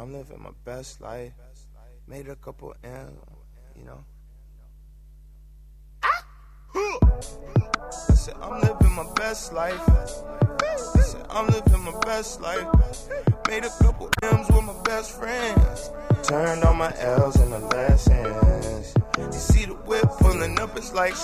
I'm living my best life. Made a couple M's, you know. I said, I'm living my best life. I said, I'm living my best life. Made a couple M's with my best friends. Turned all my L's into lessons. You see the whip pulling up, it's like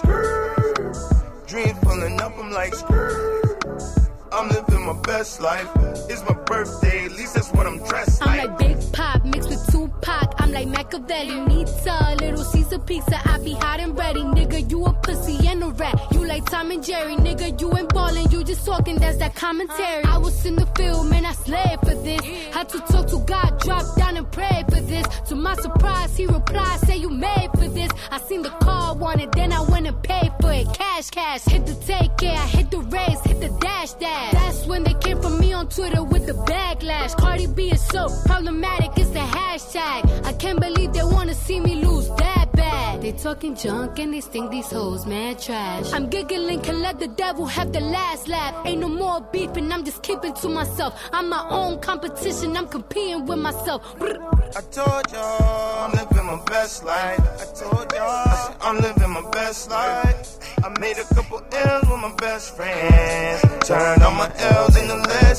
skirt. Dreams pulling up, I'm like skirt. I'm living my best life. It's my birthday, at least that's what I'm dressed like. I'm like Big Pop mixed with Tupac. I'm like Machiavelli, Nita, Little Caesar pizza. I be hot and ready, nigga. You a pussy and a rat. You like Tom and Jerry, nigga. You ain't ballin', you just talking. That's that commentary. I was in the field, man. I slaved for this. Had to talk to God, drop down and pray for this. To my surprise, he replied, say you made for this. I seen the car, wanted, then I went and paid for it. Cash, cash. Hit the take care, I hit the race, hit the dash, dash. That's when they came for me on Twitter with the backlash. Cardi B is so problematic, it's the hashtag. I can't believe they wanna see me lose that bad. They talking junk and they think these hoes mad trash. I'm giggling, can let the devil have the last laugh. Ain't no more beef and I'm just keeping to myself. I'm my own competition, I'm competing with myself. I told y'all I'm living my best life. I told y'all I'm living my best life. I made a couple M's with my best friends. Turned all my L's into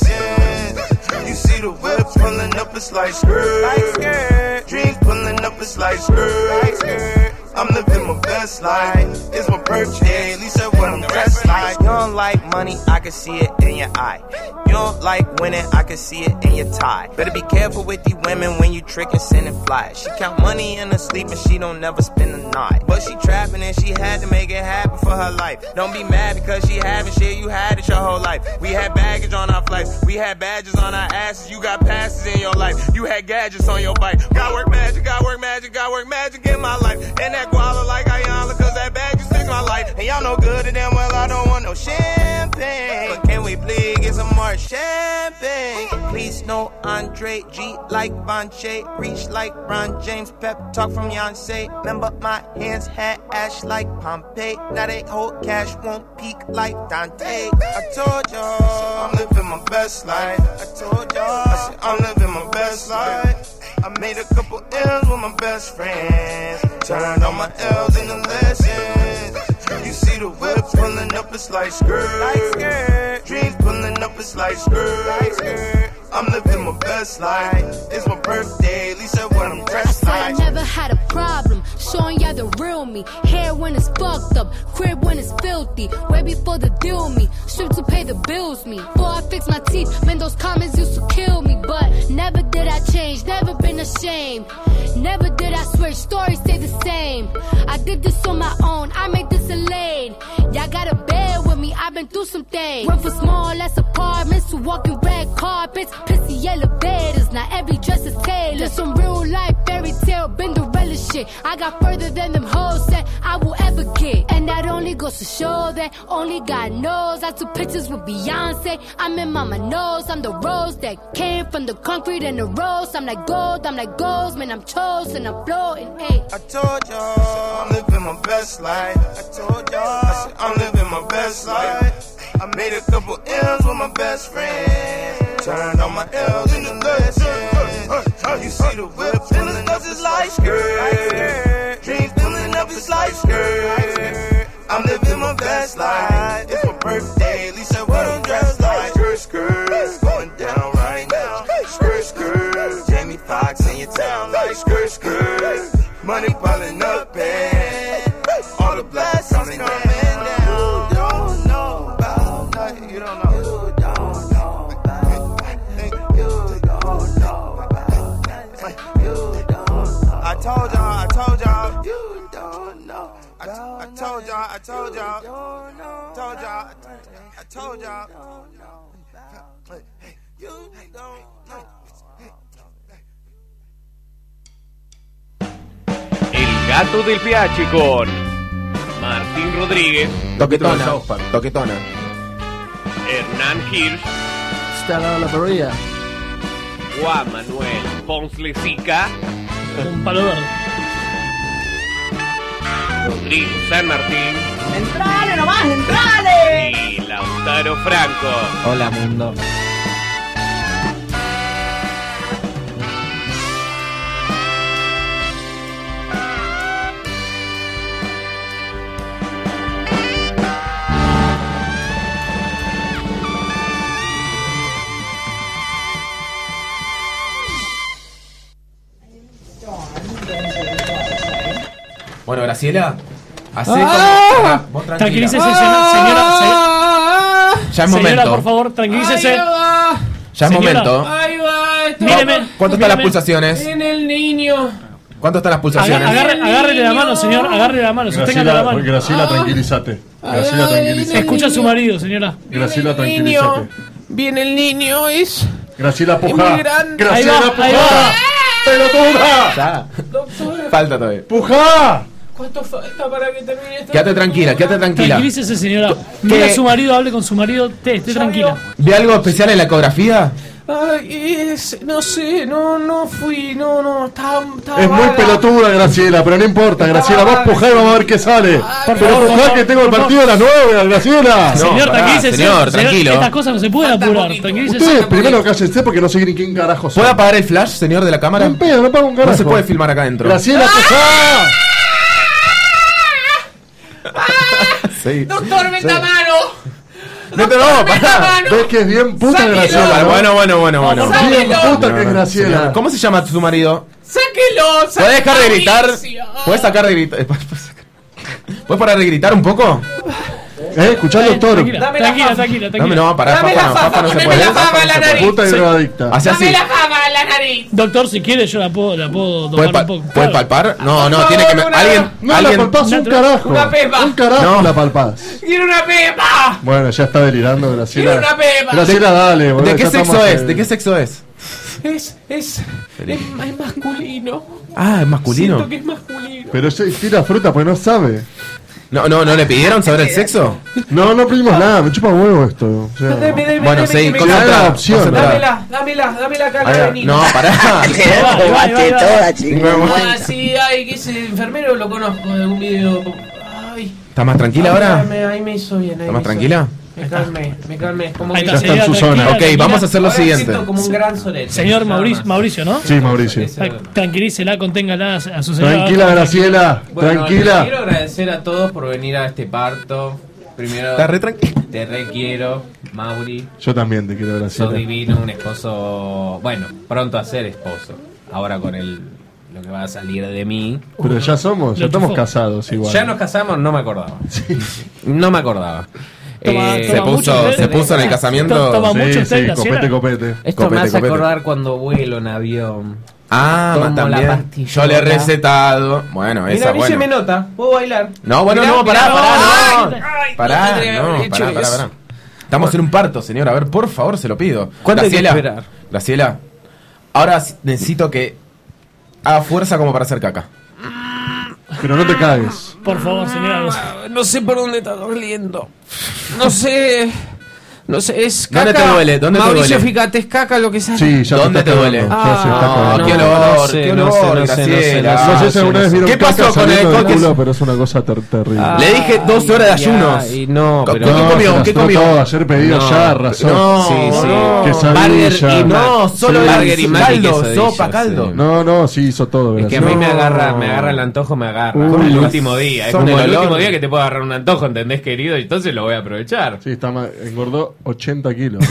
lessons. You see the whip pulling up, it's like skirt. Dreams pulling up, it's like skirt. I'm living my best life. It's my birthday, at least that's what I'm dressed like. You don't like money, I can see it in your eye. You don't like winning, I can see it in your tie. Better be careful with these women when you trick and send and fly. She count money in her sleep and she don't never spend the night. But she trapping and she had to make it happen for her life. Don't be mad because she having shit, you had it your whole life. We had baggage on our flights, we had badges on our asses. You got passes in your life, you had gadgets on your bike. Got work magic, got work magic, got work magic in my life. And that guala like Ayala, cause that bag just fixed my life. And y'all know good and damn well I don't want no champagne. But can we please get some more champagne? Please no Andre G like Vonche. Reach like Ron James, pep talk from Beyonce. Remember my hands had ash like Pompeii. Now they hold cash, won't peak like Dante. I told y'all I'm living my best life. I told y'all I said, I'm living my best life. I made a couple M's with my best friends. Turned all my L's into lessons. You see the whip pulling up, it's like skirt. Dreams pulling up, it's like skirt. I'm living my best life. It's my birthday, at least that's what I'm dressed like. I never had a problem showing y'all the real me. Hair when it's fucked up, crib when it's filthy. Way before the deal me, strip to pay the bills me. Before I fix my teeth, man, those comments used to kill me. But never did I change, never been ashamed. Never did I switch, stories stay the same. I did this on my own, I made this a lane. Y'all gotta bear with me, I've been through some things. Went from small ass apartments to walking red carpets. Pissy elevators, not every dress is tailored. Just some real life fairy tale, Cinderella shit. I got further than them hoes said I will ever get. And that only goes to show that only God knows. I took pictures with Beyonce, I'm in mama knows. I'm the rose that came from the concrete and the rose. I'm like gold, man, I'm chosen, I'm floating, ayy. I told y'all I'm living my best life. I told y'all I said, I'm living my best life. I made a couple M's with my best friend. Turned all my L's into lessons. You see the whip pulling up, it's like skirt. Dreams pulling up, it's like skirt. I'm living my best life. It's my birthday, at least that's what I'm dressed like. Skirt, skirt, going down right now. Skirt, skirt, Jamie Foxx in your town like skirt, skirt. Money piling up and all the blacks coming down. You don't know about nothing. You don't know. I told y'all. You don't know. I told y'all. I told y'all. You don't know. El gato del PH con Martín Rodríguez, Toquetona. Hernán Hirsch, Stella La Maria, Juan Manuel Pons Lezica, un palo verde. Rodrigo San Martín. ¡Entrale nomás, entrale! Y Lautaro Franco. Hola mundo. Bueno, Graciela, hacé como... Vos tranquila. Tranquilícese, señora. Ya es Señora, momento. por favor, tranquilícese. Ya es Señora. momento. Ahí va, esto. Míreme. ¿Cuánto están las pulsaciones? En el niño. ¿Cuánto están las pulsaciones? Agárrele la mano, señor. Agárrele la mano. Sosténgale la mano. Graciela, tranquilízate. Graciela, tranquilízate. Escucha a su marido, señora. Graciela, Viene el tranquilízate. niño. Viene el niño, es. Graciela, muy puja. grande. Graciela, Ahí va. puja. ¡Pelotuda! Ya. Doctora, Falta todavía. ¡Puja! ¿cuánto falta para que termine esto? Quédate tranquila. Tranquilícese, señora. Mira a su marido, hable con su marido. Esté tranquila. ¿Vi algo especial en la ecografía? Ay, no sé, no fui, no, estaba Es muy vaga. pelotuda, Graciela, pero no importa. Graciela, vos pujá y vamos a ver qué sale. Por Pero favor, pujá que tengo el partido a las 9, Graciela. No, Señor, pará, tranquilícese. señor, tranquilo. Estas cosas no se pueden Falta apurar. poquito. Tranquilícese. Ustedes primero cállense porque no sé ni quién carajo son. ¿Puede apagar el flash, señor de la cámara? No en pedo, no pago un carajo. No se puede filmar acá adentro. Graciela, pujá. Sí. Doctor, vente a mano. No, pará. ¿Ves que es bien puta Sáquelo. Graciela? ¿no? Bueno. Bien Sáquelo. puta que es Graciela. ¿Cómo se llama tu marido? Sáquelo. ¿Puedes dejar de gritar? Mauricio. ¿Puedes sacar de gritar? ¿Puedes parar de gritar un poco? Escuchá al doctor. Tranquila. Dame, no, pará, Dame la Fafa no se poneme puede. la fava en la nariz. Puta y drogadicta. Hace así. Dame la fama en la nariz. Doctor, si quiere, yo la puedo ¿Puedes tomar un poco. ¿Puedes palpar? No, Por tiene que... favor, Alguien... No la alguien... palpás un carajo. Una pepa. Un carajo No. la palpás. Quiero una pepa. Bueno, ya está delirando Graciela. Quiero una pepa. Graciela, dale, boludo. ¿De qué ya sexo estamos, es? ¿De qué sexo es? Es masculino. Ah, es masculino. Siento que es masculino. Pero se tira fruta porque no sabe. No le pidieron saber el sexo. No pedimos nada, me chupa huevo esto. O sea, Dame, Bueno, sí, que me cosa- cae. la opción. Dámela acá, Ahí va. Benito. No, pará. Ah, sí, ay, que ese enfermero lo conozco de algún video. Ay. ¿Estás más tranquila ahora? Ahí me hizo bien. ¿Estás más tranquila? Me calmé. Como Ahí que Ya está en su zona. Ok, vamos a hacer lo ahora siguiente. siento como un gran sorete. Señor Nada más. Mauricio, ¿no? Sí, Mauricio. Tranquilícela, conténgala a su señora. Tranquila, Graciela. Bueno, les Tranquila. quiero agradecer a todos por venir a este parto. Primero, Está re tranquila. te requiero, Mauri. Yo también te quiero, Sos Graciela. divino, un esposo. Bueno, pronto a ser esposo. Ahora con lo que va a salir de mí. Pero ya somos, ya Lo estamos chufó. casados igual. Ya nos casamos, no me acordaba. No me acordaba. Toma, Se toma mucho, puso en el casamiento. Toma Sí, mucho usted, sí, Graciela. copete. Esto Copete, me hace copete. acordar cuando vuelo en avión. Ah, Tomo la también. pastillota. Yo le he recetado. Bueno, Mira, esa a mí se me bueno. nota. ¿Puedo bailar? No, bueno, Mirá, no, pará, mirá, pará, ay, no. ay, Pará, no tendría que haber hecho eso. pará. Estamos en un parto, señor. A ver, por favor, se lo pido. ¿Cuánto hay que esperar? Graciela, ahora necesito que haga fuerza como para hacer caca. Pero no te cagues. Por favor, señora. No sé por dónde está doliendo. No sé, es caca. ¿Dónde te duele? ¿Dónde te Mauricio, duele? fíjate, es caca lo que sale. Sí, ya ¿Dónde está te duele? cagando, ya se está cagando. qué olor, qué olor, Graciela. No sé si alguna vez vieron ¿Qué pasó caca con el saliendo del coque? culo, pero es una cosa terrible. Le dije 12 horas de ayunos. Y no, pero ¿Qué No, comió? se las ¿Qué dio comió? todo, ayer pedido No, ya, razón. No, Sí, sí. no. Quesadilla. No, solo Sí. el Burger y más que caldo, quesadilla, sopa, caldo. sí. No, sí hizo todo. es que a Graciela. mí me agarra el antojo, me agarra. Uy, Como el no. último día. Es Son como el el olor. último día que te puedo agarrar un antojo, ¿entendés, querido? Y entonces lo voy a aprovechar. Sí, engordó 80 kilos.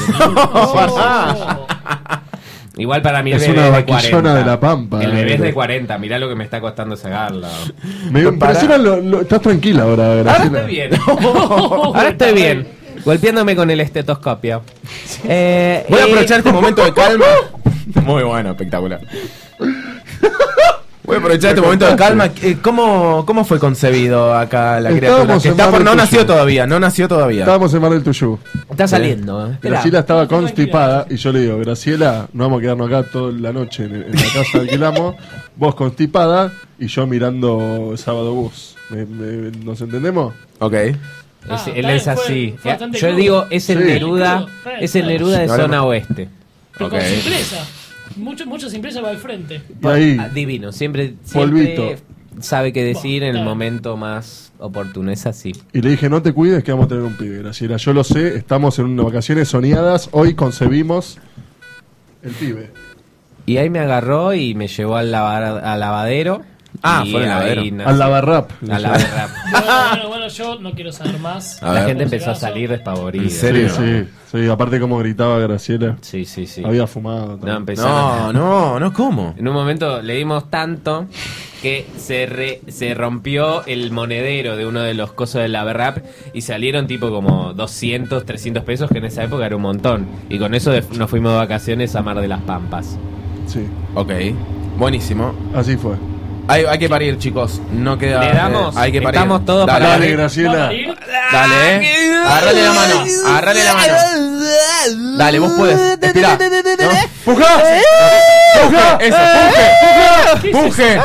Igual para mí el Es bebé una es de vaquillona 40. de la Pampa, El bebé es de eh. 40. Mirá lo que me está costando sacarlo. Me impresiona estás tranquila ahora, Ahora Graciela. estoy bien. Ahora estoy bien. Golpeándome con el estetoscopio. Voy a aprovechar este momento de calma. Muy bueno, espectacular. Voy a aprovechar este momento de calma. ¿Cómo fue concebido acá la criatura? Estábamos Que en está Mar por, del no nació Tuyú. todavía, no nació todavía. Estábamos en Mar del Tuyú. Está saliendo. Graciela estaba constipada y yo le digo, Graciela, no vamos a quedarnos acá toda la noche en la casa que alquilamos, vos constipada y yo mirando Sábado Bus. ¿Nos entendemos? Ok. Él es así. fue bastante Yo crudo. digo, es el Sí. Neruda. Crudo. Es el Neruda de No, no, zona no. oeste. Pero Ok. con simpleza. Mucha simpleza va al frente. Y ahí, Divino. Siempre Polvito. sabe qué decir en el Claro. momento más oportuno. Es así. y le dije, no te cuides que vamos a tener un pibe, Graciela. Yo lo sé, estamos en unas vacaciones soñadas, hoy concebimos el pibe. Y ahí me agarró y me llevó al lavadero. Ah, Y fue en el ahí lavadero. nació- Al lavarrap. Al lavarrap. Bueno, yo no quiero saber más. A La ver. gente empezó a salir despavorida. ¿En serio? Sí, aparte como gritaba Graciela. Sí, sí, sí. Había fumado. No, empezaron No, ¿cómo? En un momento le dimos tanto que se rompió el monedero de uno de los cosos del lavarrap y salieron tipo como 200, 300 pesos, que en esa época era un montón. Y con eso nos fuimos de vacaciones a Mar de las Pampas. Sí, Ok, buenísimo. así fue. Hay que parir, chicos. No queda. Le damos. Hay que parir. Estamos todos Dale, para Dale, parir. Graciela. Dale, Agarrale la mano. Agarrale la mano. Dale, vos podés. Espera. ¡Puja! ¡Puja! Eso, puje. Puje.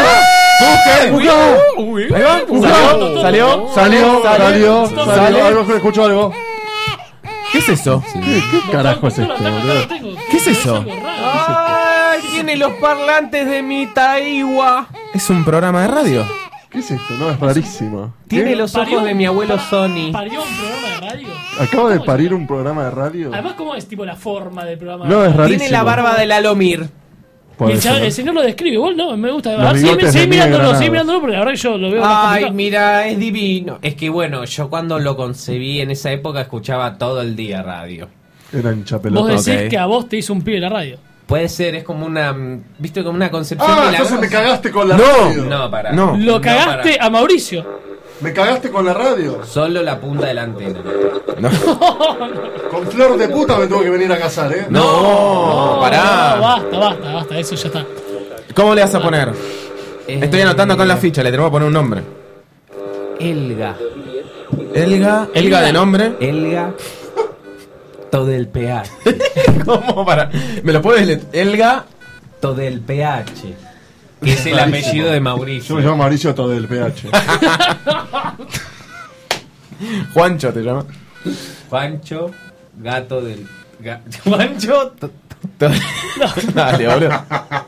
Puje. Ahí va. Salió. Salió. Algo, escucho algo. ¿Qué es eso? ¿Qué carajo es esto, boludo? ¿Qué es eso? ¡Ay! Tiene los parlantes de mi Taiwa. Es un programa de radio. ¿Qué es esto? No, es rarísimo. Tiene ¿Qué? los ojos de mi abuelo Sony. ¿Parió un programa de radio? Acabo de parir un programa de radio. Además, ¿cómo es tipo la forma del programa? No, de es radio? rarísimo. Tiene la barba del Alomir. Puede El, ser. el señor lo describe, igual no, me gusta. Los bigotes de Seguí Miguel mirándolo, Granados. porque la verdad que yo lo veo más Ay, complicado. mira, es divino. Es que bueno, yo cuando lo concebí en esa época escuchaba todo el día radio. Era Vos hinchapelota. decís Ok. que a vos te hizo un pibe la radio. Puede ser, es como una, viste, como una concepción Ah, de la entonces me cosa. cagaste con la No. radio. No, para. No. Lo cagaste a Mauricio. Me cagaste con la radio. Solo la punta de la antena. Con flor de puta me tuve que venir a casar, ¿eh? No, pará. No, basta, eso ya está. ¿Cómo le vas a poner? Estoy anotando con la ficha, le tenemos que poner un nombre. Elga. Elga de nombre. Elga. Todo el pH. ¿Cómo para? ¿Me lo puedes leer? Elga. Todo el pH. Que es el apellido de Yo Mauricio. me llamo Mauricio todo del PH. Juancho te llama. Juancho, gato del. Juancho. Dale, boludo.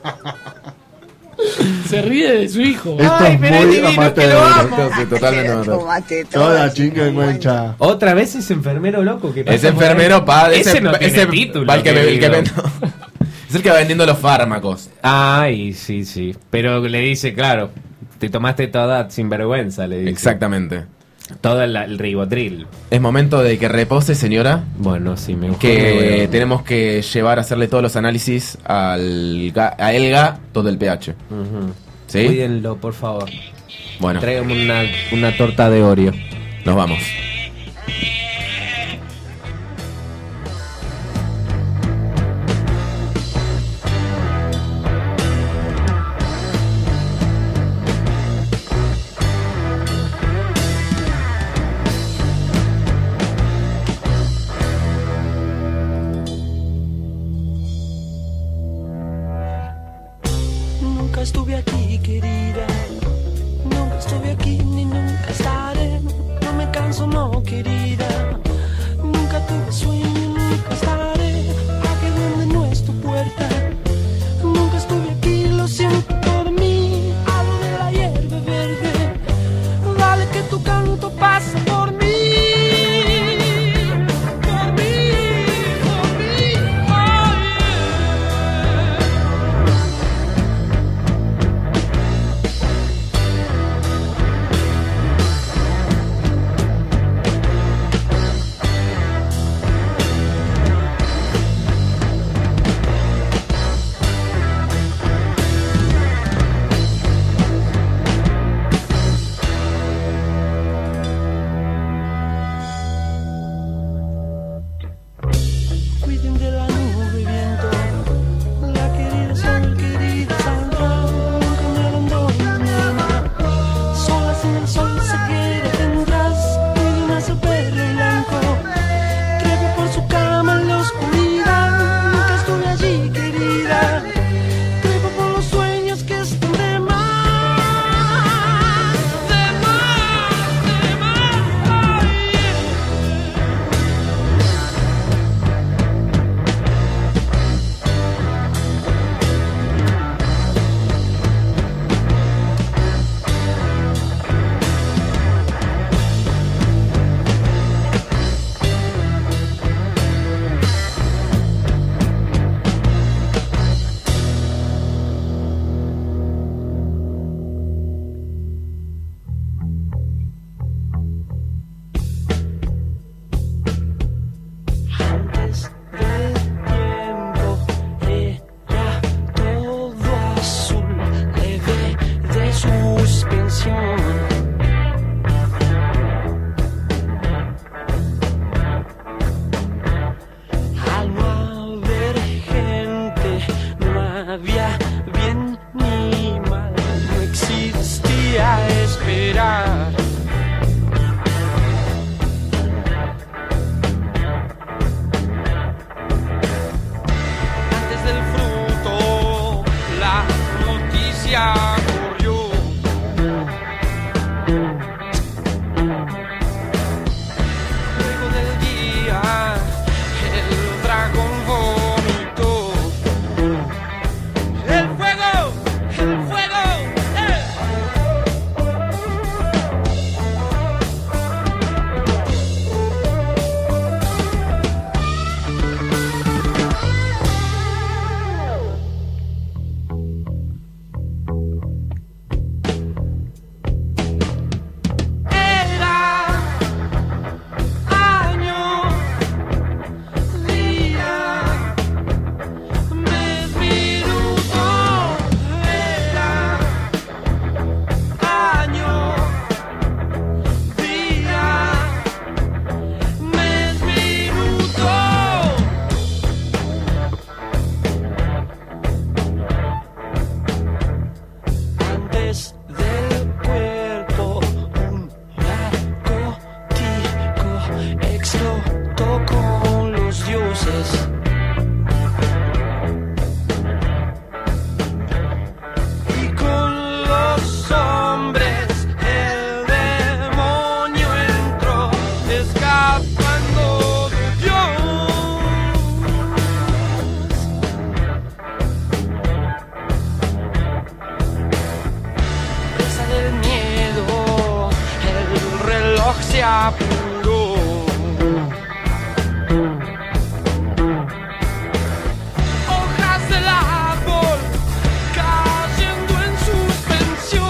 Se ríe de su hijo. Esto Ay, es pero es muy divino, que amateur. lo amo. Esto sí, totalmente amateur. Toda chinga engancha. Otra vez ese enfermero loco que pasa Ese por ahí. enfermero, pa, Ese no tiene título. va el que querido. es el que va vendiendo los fármacos. Ay, sí, sí. Pero le dice, claro, te tomaste toda sin vergüenza, le dice. Exactamente. Todo el ribotril. Es momento de que repose, señora. Bueno, sí, me gusta. Que tenemos que llevar a hacerle todos los análisis a Elga, todo el pH. ¿Sí? Cuídenlo, por favor. Bueno, Tráigame una torta de Oreo. nos vamos. Nunca estuve aquí, querida. Nunca estuve aquí ni nunca estaré. No me canso, no trato con los dioses. Y con los hombres el demonio entró, escapando de Dios. Presa del miedo, el reloj se apuró. Hojas del árbol cayendo en suspensión.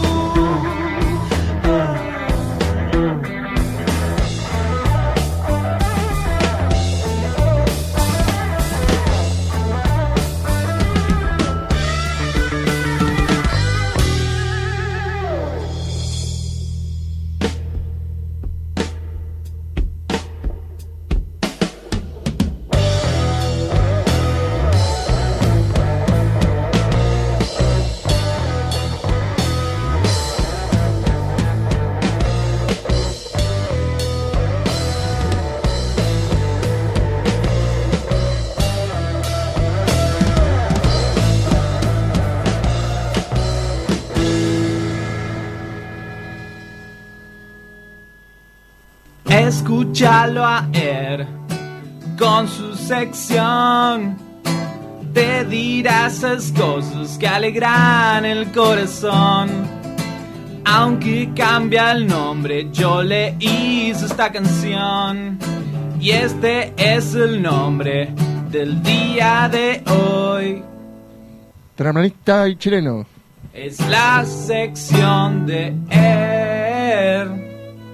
Escúchalo a él con su sección. Te dirá esas cosas que alegran el corazón. Aunque cambia el nombre, yo le hice esta canción. Y este es el nombre del día de hoy. Terraplanista y chileno. Es la sección de él.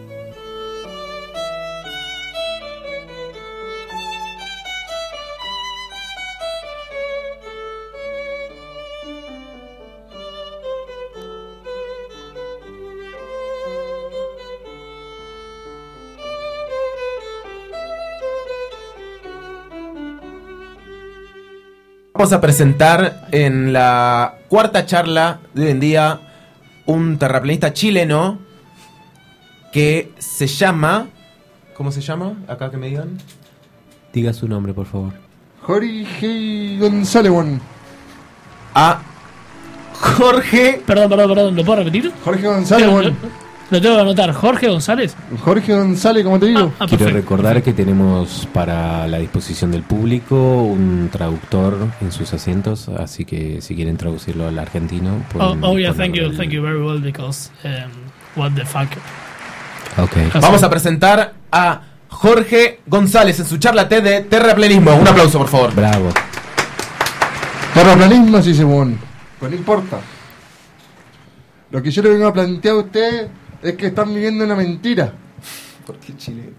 Vamos a presentar en la cuarta charla de hoy en día un terraplanista chileno que se llama... ¿Cómo se llama? Acá que me digan. Diga su nombre, por favor. Jorge González. A Jorge... Perdón, ¿lo puedo repetir? Jorge González. Lo tengo que anotar. ¿Jorge González? Jorge González, como te digo. Quiero perfecto. recordar que tenemos para la disposición del público un traductor en sus asientos, así que si quieren traducirlo al argentino... Yeah, thank you very well, because what the fuck. Okay. Vamos a presentar a Jorge González en su charla TED de terraplanismo. Un aplauso, por favor. Bravo. Terraplanismo, sí, Simón. Pues no importa. Lo que yo le vengo a plantear a usted es que están viviendo una mentira. ¿Por qué chileno?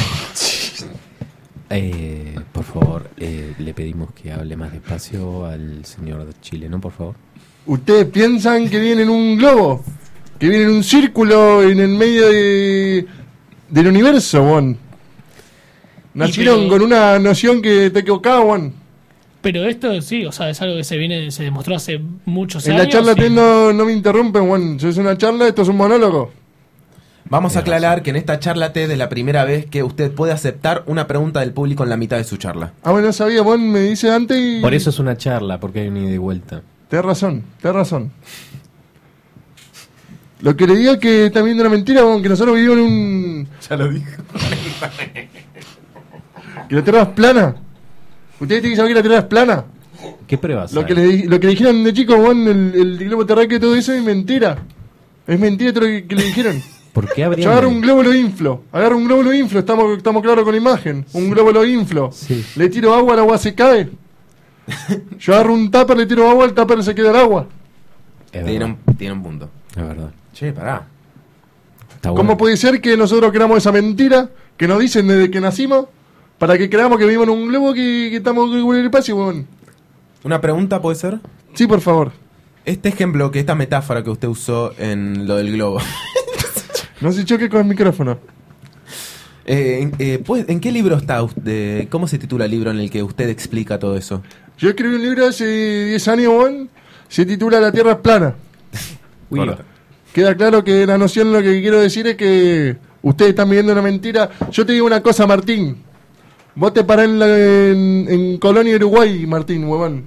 Por favor, le pedimos que hable más despacio al señor chileno, por favor. Ustedes piensan que viene en un globo, que viene en un círculo en el medio del universo, bon. Nacieron con una noción que te equivocaba, bon. Pero esto sí, o sea, es algo que se demostró hace muchos En años. la charla no me interrumpen, bon. Es una charla, esto es un monólogo. Vamos a aclarar que en esta charla TED es la primera vez que usted puede aceptar una pregunta del público en la mitad de su charla. Ah, bueno, no sabía, bon, me dice antes y... Por eso es una charla, porque hay un ida y vuelta. Tenés razón. Lo que le digo es que están viendo una mentira, bon, que nosotros vivimos en un... Ya lo dijo. Que la Tierra es plana. ¿Ustedes tienen que saber que la Tierra es plana? ¿Qué pruebas Lo hay? que le dijeron de chico, bon, el globo terráqueo y todo eso es mentira. Es mentira todo lo que le dijeron. ¿Por qué habría? Yo agarro un globo, lo inflo. Estamos claros con la imagen. Un globo lo inflo. Sí. Le tiro agua, el agua se cae. Yo agarro un tupper, le tiro agua, el tupper se queda el agua. Tiene un punto. Es verdad. Che, pará. Está bueno. ¿Cómo puede ser que nosotros creamos esa mentira que nos dicen desde que nacimos para que creamos que vivimos en un globo que estamos en el espacio, weón? ¿Una pregunta puede ser? Sí, por favor. Este ejemplo, esta metáfora que usted usó en lo del globo. No se choque con el micrófono. ¿En qué libro está usted? ¿Cómo se titula el libro en el que usted explica todo eso? Yo escribí un libro hace 10 años, weón. Se titula La Tierra es plana. Corta. Queda claro que la noción, lo que quiero decir es que ustedes están viviendo una mentira. Yo te digo una cosa, Martín. Vos te parás en Colonia, Uruguay, Martín, huevón.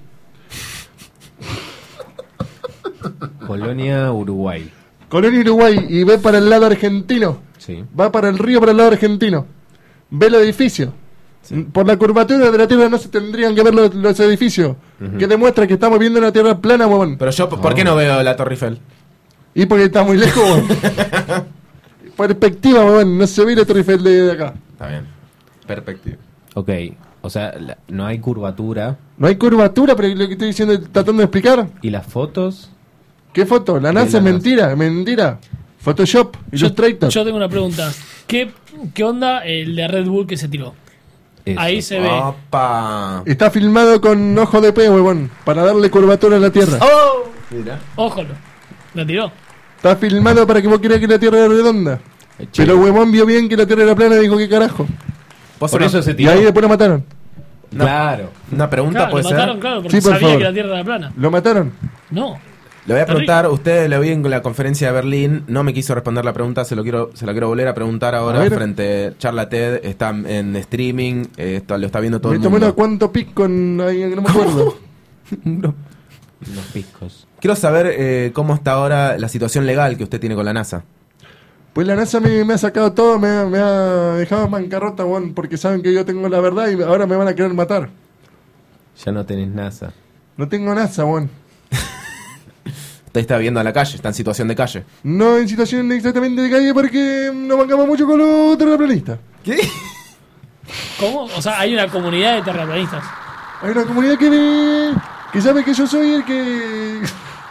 Colonia, Uruguay. Colonia, Uruguay, y ve para el lado argentino. Sí. Va para el río, para el lado argentino. Ve el edificio. Sí. Por la curvatura de la Tierra no se tendrían que ver los edificios. Que demuestra que estamos viendo una Tierra plana, huevón. Pero yo, ¿por qué no veo la Torre Eiffel? Y porque está muy lejos, huevón. Perspectiva, huevón. No se ve la Torre Eiffel de acá. Está bien. Perspectiva. Ok, o sea, no hay curvatura. No hay curvatura, pero lo que estoy diciendo, tratando de explicar. ¿Y las fotos? ¿Qué foto? La NASA es mentira, mentira. Photoshop, Illustrator. Yo tengo una pregunta. ¿Qué onda el de Red Bull que se tiró? Eso. Ahí se ve. Opa. Está filmado con ojo de pez, huevón, para darle curvatura a la Tierra. Oh. Mira. Ójolo. ¿La tiró? Está filmado para que vos creas que la Tierra es redonda. Pero el huevón vio bien que la Tierra era plana y dijo, ¿qué carajo? Por eso se Y tiró. ahí después lo mataron. Claro. Una pregunta Claro, puede lo ser. mataron, claro, porque Sí, por sabía favor. que la Tierra era plana. ¿Lo mataron? No. Le voy a preguntar, usted lo vi en la conferencia de Berlín, no me quiso responder la pregunta, se la quiero volver a preguntar ahora A ver. frente Charla TED, está en streaming, lo está viendo todo Me el tomé mundo. unos cuantos picos ahí, no me acuerdo. No. Unos piscos. Quiero saber cómo está ahora la situación legal que usted tiene con la NASA. Pues la NASA me ha sacado todo, me ha dejado en bancarrota, huevón, porque saben que yo tengo la verdad y ahora me van a querer matar. Ya no tenés NASA. No tengo NASA, huevón. Usted está viviendo a la calle, está en situación de calle. No en situación exactamente de calle porque nos bancamos mucho con los terraplanistas. ¿Qué? ¿Cómo? O sea, hay una comunidad de terraplanistas. Hay una comunidad que sabe que yo soy el que...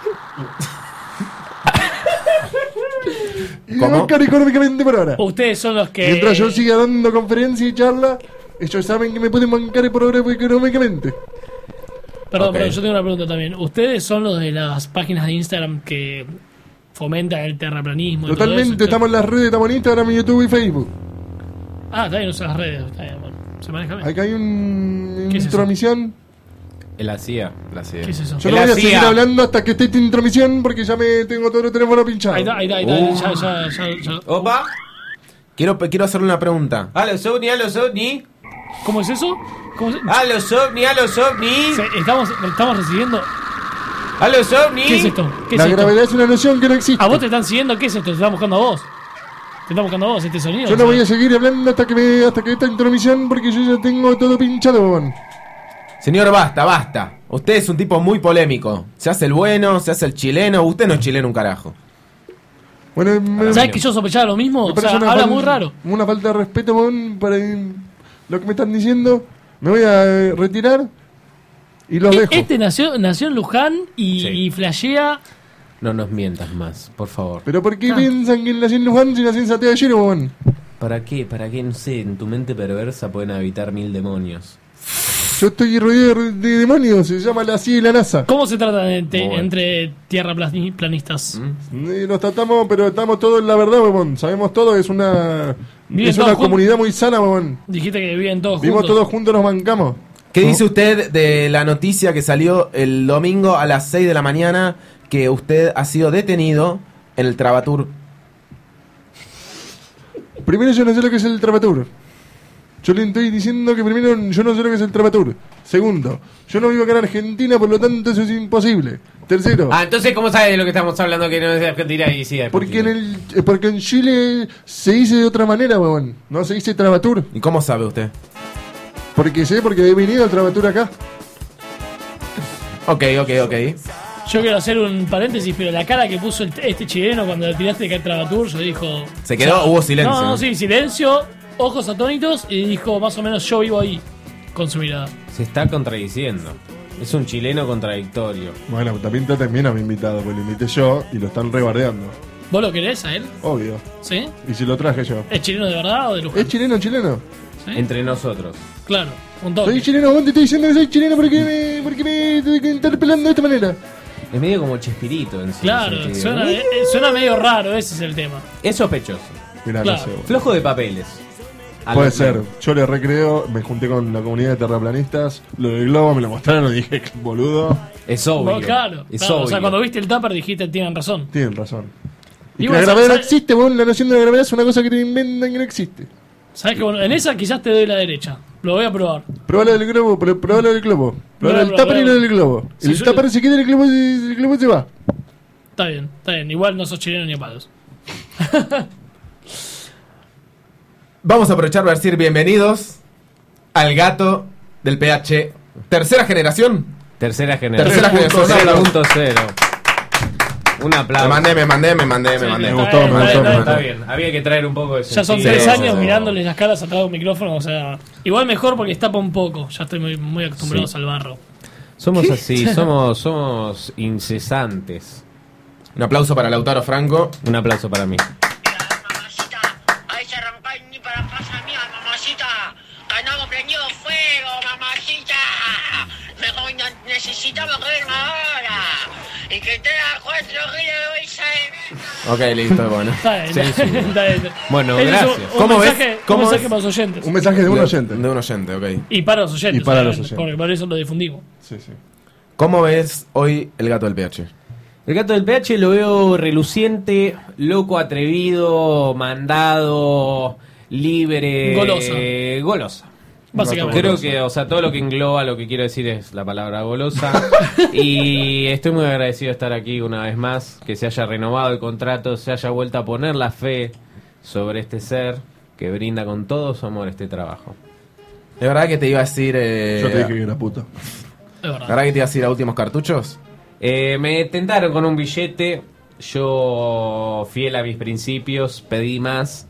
y me ¿Cómo? bancan económicamente por ahora. Ustedes son los que... Mientras yo siga dando conferencias y charlas, ellos saben que me pueden bancar por ahora económicamente. Perdón, Ok. pero yo tengo una pregunta también. ¿Ustedes son los de las páginas de Instagram que fomentan el terraplanismo? y todo Totalmente, eso? estamos en las redes, estamos en Instagram, YouTube y Facebook. Ah, está bien, usan las redes. Está bien, bueno, se maneja bien. Acá hay ¿Qué es eso? intromisión. La CIA. ¿Qué es eso? Yo no voy a seguir hablando hasta que esté esta intromisión porque ya me tengo todo el teléfono pinchado. Ahí está. Ya. Opa. Quiero hacerle una pregunta. A los ovni. ¿Cómo es eso? ¿Cómo se... A los ovni. Estamos recibiendo... A los ovni. ¿Qué es esto? ¿Qué es La esto? gravedad es una noción que no existe. ¿A vos te están siguiendo? ¿Qué es esto? Te están buscando a vos. Te están buscando a vos este sonido. Yo no voy a seguir hablando hasta que esta intromisión porque yo ya tengo todo pinchado, huevón. Señor, basta. Usted es un tipo muy polémico. Se hace el bueno, se hace el chileno. Usted no es chileno un carajo. Bueno, ¿Sabes que yo sospechaba lo mismo? me O sea, parece una habla fal- muy raro. Una falta de respeto, huevón, para lo que me están diciendo. Me voy a retirar y los dejo. Este nació en Luján y, Sí. y flashea... No nos mientas más, por favor. Pero ¿por qué piensan que nací en Luján si nací en Santiago de Chile, huevón? ¿Para qué? No sé, en tu mente perversa pueden habitar 1000 demonios. Yo estoy rodeado de demonios, se llama la CIA y la NASA. ¿Cómo se tratan Bueno. entre planistas? Y los tratamos, pero estamos todos en la verdad, huevón. Sabemos todo, es una Viven es todos una juntos. comunidad muy sana, huevón. Dijiste que viven todos Vivimos juntos. todos juntos, nos bancamos. ¿Qué dice usted de la noticia que salió el domingo a las 6 de la mañana que usted ha sido detenido en el Travatour? Primero, yo no sé lo que es el Travatour. Yo le estoy diciendo que primero yo no sé lo que es el Travatour. Segundo, yo no vivo acá en Argentina, por lo tanto eso es imposible. Tercero, Entonces, ¿cómo sabes de lo que estamos hablando que no es de Argentina y sí? porque en Chile se dice de otra manera, huevón. No se dice Travatour. ¿Y cómo sabe usted? Porque he venido al Travatour acá. Ok. Yo quiero hacer un paréntesis, pero la cara que puso este chileno cuando le tiraste de Travatour, yo dijo... Se quedó, hubo silencio. No, sí, silencio, ojos atónitos y dijo más o menos yo vivo ahí con su mirada. Se está contradiciendo. Es un chileno contradictorio. Bueno, también también a mi invitado, porque lo invité yo y lo están rebardeando. ¿Vos lo querés a él? Obvio. ¿Sí? Y si lo traje yo. ¿Es chileno de verdad o de Luján? ¿Es chileno? ¿Sí? Entre nosotros. Claro, un toque. Soy chileno, vos te estoy diciendo que soy chileno porque me interpelando de esta manera. Es medio como Chespirito en cierto Claro, sentido. suena medio raro, ese es el tema. Es sospechoso. Mirá, Claro. no sé. Flojo de papeles. A Puede lo- ser. Yo le recreo, me junté con la comunidad de terraplanistas. Lo del globo me lo mostraron y dije, boludo. Es obvio. Vos, claro, Es claro. obvio. O sea, cuando viste el tupper dijiste tienen razón. Tienen razón. Y que Igual, la gravedad no ¿sabes? existe, vos. La noción de la gravedad es una cosa que te inventan que no existe. Sabes que bueno, en esa quizás te doy la derecha. Lo voy a probar. Probalo del globo, probalo del globo. Probalo del tupper y lo del globo. Si El tupper se queda en el globo se va. Está bien. Igual no sos chileno ni a palos. Vamos a aprovechar para decir bienvenidos al gato del PH. Tercera generación. Tercera generación. 3.0. Un aplauso. Me mandé. Me gustó. Está bien. Había que traer un poco de Ya son sentido. 3 años mirándoles las caras atrás de un micrófono. O sea, igual mejor porque tapa un poco. Ya estoy muy acostumbrado al barro. Somos así, somos incesantes. Un aplauso para Lautaro Franco. Un aplauso para mí. Mamacita, ahí se arrancó ni para casa mía, mamacita. Ganamos prendido fuego, mamacita. Necesitamos que venga ahora. Y que te da 4 kilos de Ok, listo, bueno. Está bien. Está bien. Bueno, Ese es gracias. Un mensaje para los oyentes. Un mensaje de un oyente. De un oyente, ok. Y para los oyentes. Y para los obviamente, oyentes. Porque por eso lo difundimos. Sí. ¿Cómo ves hoy el gato del PH? El gato del PH lo veo reluciente, loco, atrevido, mandado, libre. Golosa. Básicamente. Creo que, o sea, todo lo que engloba lo que quiero decir es la palabra golosa. Y estoy muy agradecido de estar aquí una vez más, que se haya renovado el contrato, se haya vuelto a poner la fe sobre este ser que brinda con todo su amor este trabajo. ¿De verdad que te iba a decir... Yo te dije que era puta. Es ¿De verdad que te iba a decir a últimos cartuchos? Me tentaron con un billete, yo fiel a mis principios, pedí más.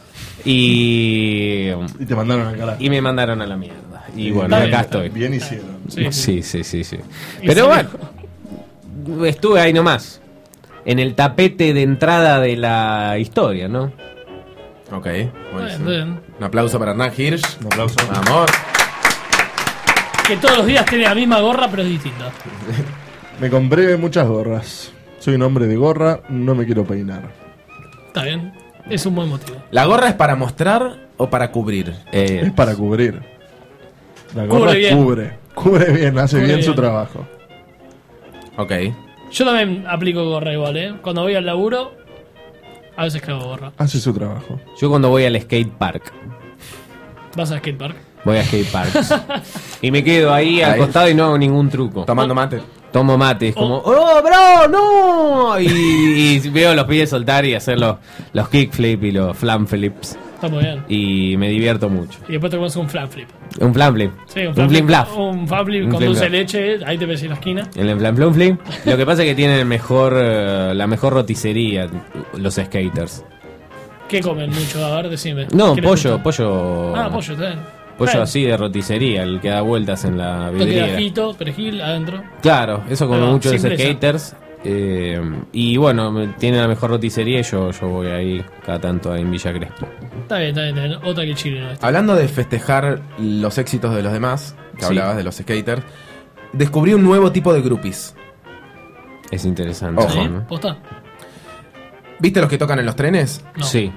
Y te mandaron al carajo. Y me mandaron a la mierda. Y bueno, acá estoy. Bien hicieron. Sí. Pero bueno, estuve ahí nomás. En el tapete de entrada de la historia, ¿no? Ok, buenísimo. Bien. Un aplauso para Hernán Hirsch. Un aplauso. Vamos. Que todos los días tiene la misma gorra, pero es distinta. Me compré muchas gorras. Soy un hombre de gorra, no me quiero peinar. Está bien. Es un buen motivo. ¿La gorra es para mostrar o para cubrir? Es para cubrir. La gorra Cubre bien. Cubre bien, hace Cubre bien bien. su trabajo. Ok. Yo también aplico gorra igual, ¿eh? Cuando voy al laburo, a veces cago gorra. Hace su trabajo. Yo cuando voy al skate park, ¿Vas a skatepark? voy a skate parks. Y me quedo ahí al costado y no hago ningún truco. Tomando mate. Tomo mate, es como, ¡oh, bro, no! Y veo a los pibes soltar y hacer los kickflip y los flam flips. Está muy bien. Y me divierto mucho. Y después te comes un flan flip. Un flam flip. Sí, un flim flap. Un flan flip Un con flim dulce de flap. leche, ahí te ves en la esquina. En el flam flip. Lo que pasa es que tienen la mejor roticería los skaters. ¿Qué comen mucho? A ver, decime. No, ¿Qué les pollo. gusta? Ah, pollo, está bien. Pollo así de roticería, el que da vueltas en la Toque de vidriera. ajito, perejil adentro. Claro, eso como Ahí va, muchos simpleza. skaters. Y bueno, tiene la mejor roticería y yo voy ahí cada tanto en Villa Crespo. Está bien. Otra que chile, ¿no? Hablando de festejar los éxitos de los demás, que Sí. hablabas de los skaters, descubrí un nuevo tipo de groupies. Es interesante. Ojo. ¿no? ¿Posta? ¿Viste los que tocan en los trenes? No. Sí.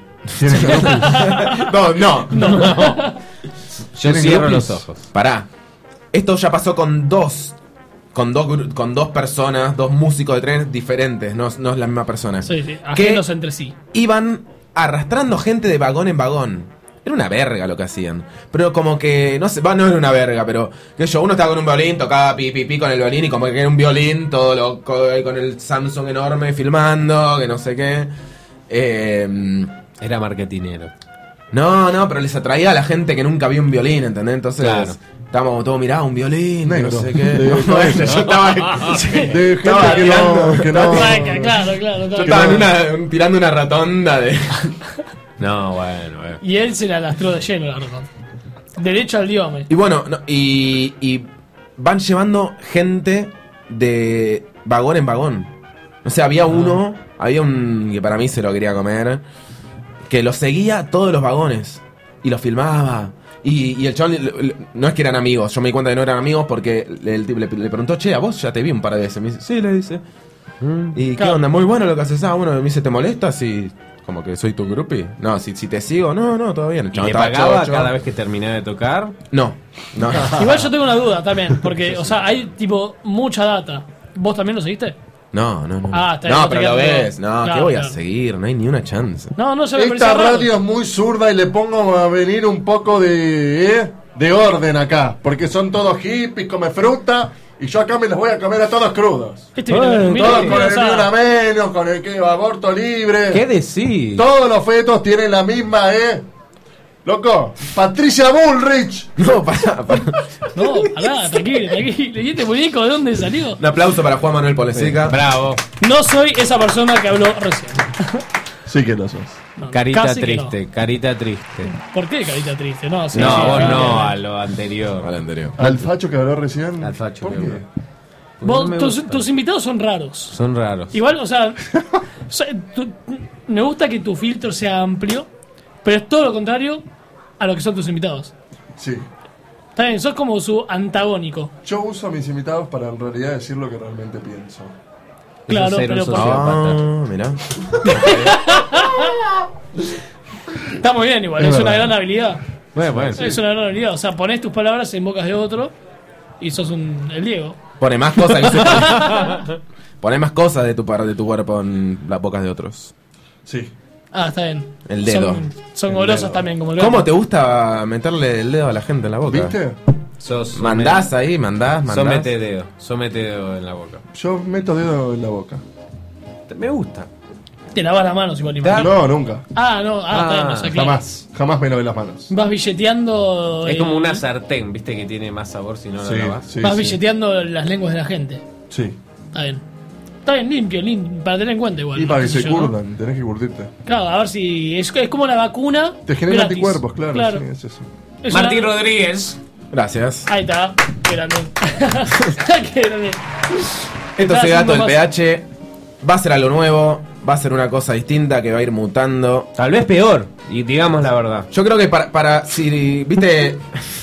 No. Yo ¿Tienen cierro groupies? los ojos. Pará. Esto ya pasó con dos personas, dos músicos de trenes diferentes, no es la misma persona. Sí, Que ajenos entre sí. iban arrastrando gente de vagón en vagón. Era una verga lo que hacían. Pero como que, no sé, no era una verga, pero que yo, uno estaba con un violín, tocaba pi con el violín y como que era un violín, todo loco, ahí con el Samsung enorme filmando, que no sé qué. Era marketinero. No, pero les atraía a la gente que nunca vio un violín, ¿entendés? Entonces, Claro. estábamos todos, mirá, un violín, que no Negro. sé qué. De- No, yo estaba, De gente estaba que tirando, no. Claro. yo estaba tirando una rotonda de... No, bueno. Y él se la lastró de lleno, la verdad. Derecho al diome. Y bueno, y van llevando gente de vagón en vagón. O sea, había un que para mí se lo quería comer, que lo seguía a todos los vagones y lo filmaba. Y el chabón, no es que eran amigos, yo me di cuenta que no eran amigos porque el tipo le preguntó, che, a vos ya te vi un par de veces. Me dice, sí, le dice. ¿Y qué onda? Muy bueno lo que haces. Ah, bueno, me dice, ¿te molesta si como que soy tu groupie? No, si te sigo, no, todo bien. El ¿Y chabón le estaba pagaba chocho. cada vez que terminaba de tocar? No. Igual yo tengo una duda también, porque, o sea, hay tipo mucha data. ¿Vos también lo seguiste? No. Ah, está bien, No, no te pero lo quedas- ves. No, Claro, ¿qué voy a claro. seguir? No hay ni una chance. No, ya me Esta parecía raro. radio es muy zurda y le pongo a venir un poco de. de orden acá, porque son todos hippies, come fruta, y yo acá me los voy a comer a todos crudos. Este viene- Todos viene con el asado. ni una menos, con el que aborto libre. ¿Qué decís? Todos los fetos tienen la misma, Loco, Patricia Bullrich. No, pará. No, pará, tranquilo. ¿Y este muñeco de dónde salió? Un aplauso para Juan Manuel Poleseca. Bravo. No soy esa persona que habló recién. Sí que lo sos. No, Carita casi que triste, carita triste. ¿Por qué carita triste? No, sí, No, sí, vos sí. no, a lo anterior. Al anterior. Al facho que habló recién. Al facho ¿Por que qué? habló. Vos, No me tus, gusta. tus invitados son raros. Son raros. Igual, o sea, me gusta que tu filtro sea amplio, pero es todo lo contrario a lo que son tus invitados. Sí. Está bien, sos como su antagónico. Yo uso a mis invitados para en realidad decir lo que realmente pienso. Claro, ser un pero sociópata. Mirá. está muy bien igual, Es es una verdad. gran habilidad. Bueno, Es una gran habilidad, o sea, ponés tus palabras en bocas de otro y sos el Diego. Pone más cosas que se Pone más cosas de tu cuerpo en las bocas de otros. Sí. Ah, está bien. El dedo. Son El golosos dedo. también, como el ¿Cómo gato. te gusta meterle el dedo a la gente en la boca? ¿Viste? Mandás ahí, mandás. Somete dedo en la boca. Yo meto dedo en la boca. Me gusta. Te lavas las manos igual, imagino. No, nunca. Ah, no, está bien, o sea, claro. Jamás me lavé las manos. Vas billeteando. Es como una sartén, viste, que tiene más sabor si no Sí, la lavas. sí, Vas sí. billeteando las lenguas de la gente. Sí. Está bien. Está bien, limpio, para tener en cuenta igual. Y para que qué sé se yo, ¿no? curdan, tenés que curtirte. Claro, a ver si. Es como la vacuna. Te genera gratis. anticuerpos, claro. Sí, es eso. Es Martín una- Rodríguez. Gracias. Ahí está. Qué grande. Qué grande. Esto Está se gato el haciendo PH. Va a ser algo nuevo. Va a ser una cosa distinta que va a ir mutando. Tal vez peor, y digamos la verdad. Yo creo que para si viste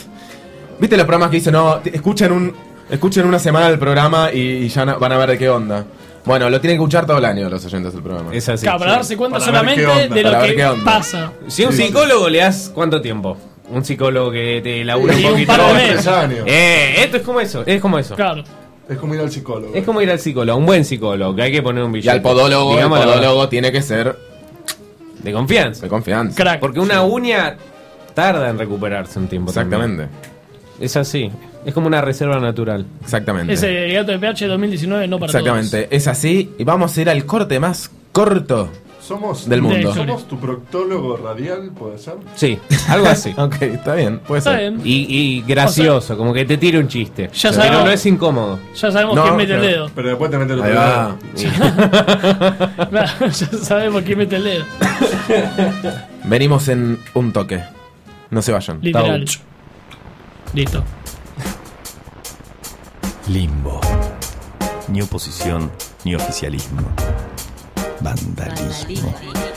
los programas que dicen no, escuchen una semana el programa y ya van a ver de qué onda. Bueno, lo tienen que escuchar todo el año los oyentes del programa. Es así. Claro, para darse cuenta Para ver solamente qué onda. de lo Para ver que qué onda. pasa. Si a un psicólogo le das ¿cuánto tiempo? Un psicólogo que te labura Sí, un un poquito. par de meses. 3 años. Esto es como eso. Claro. Es como ir al psicólogo. Es como ir al psicólogo, un buen psicólogo, que hay que poner un Y billete. al podólogo, Digamos la tiene que ser verdad. De confianza. de confianza. Crack. Porque una uña tarda en recuperarse un tiempo. Exactamente. también. Es así. Es como una reserva natural. Exactamente. Ese gato de PH 2019 no para Exactamente. Es así. Y vamos a ir al corte más corto Somos del mundo. ¿Somos tu proctólogo radial, puede ser? Sí, algo así. Ok, está bien. Puede Está ser. bien. Y gracioso, como que te tire un chiste. Ya Pero sabemos. no es incómodo. Ya sabemos No, quién mete el claro. dedo. Pero después te metes el Ahí otro va. dedo. Claro, ya sabemos quién mete el dedo. Venimos en un toque. No se vayan. Literal. Touch. Listo. Limbo. Ni oposición, ni oficialismo. Vandalismo.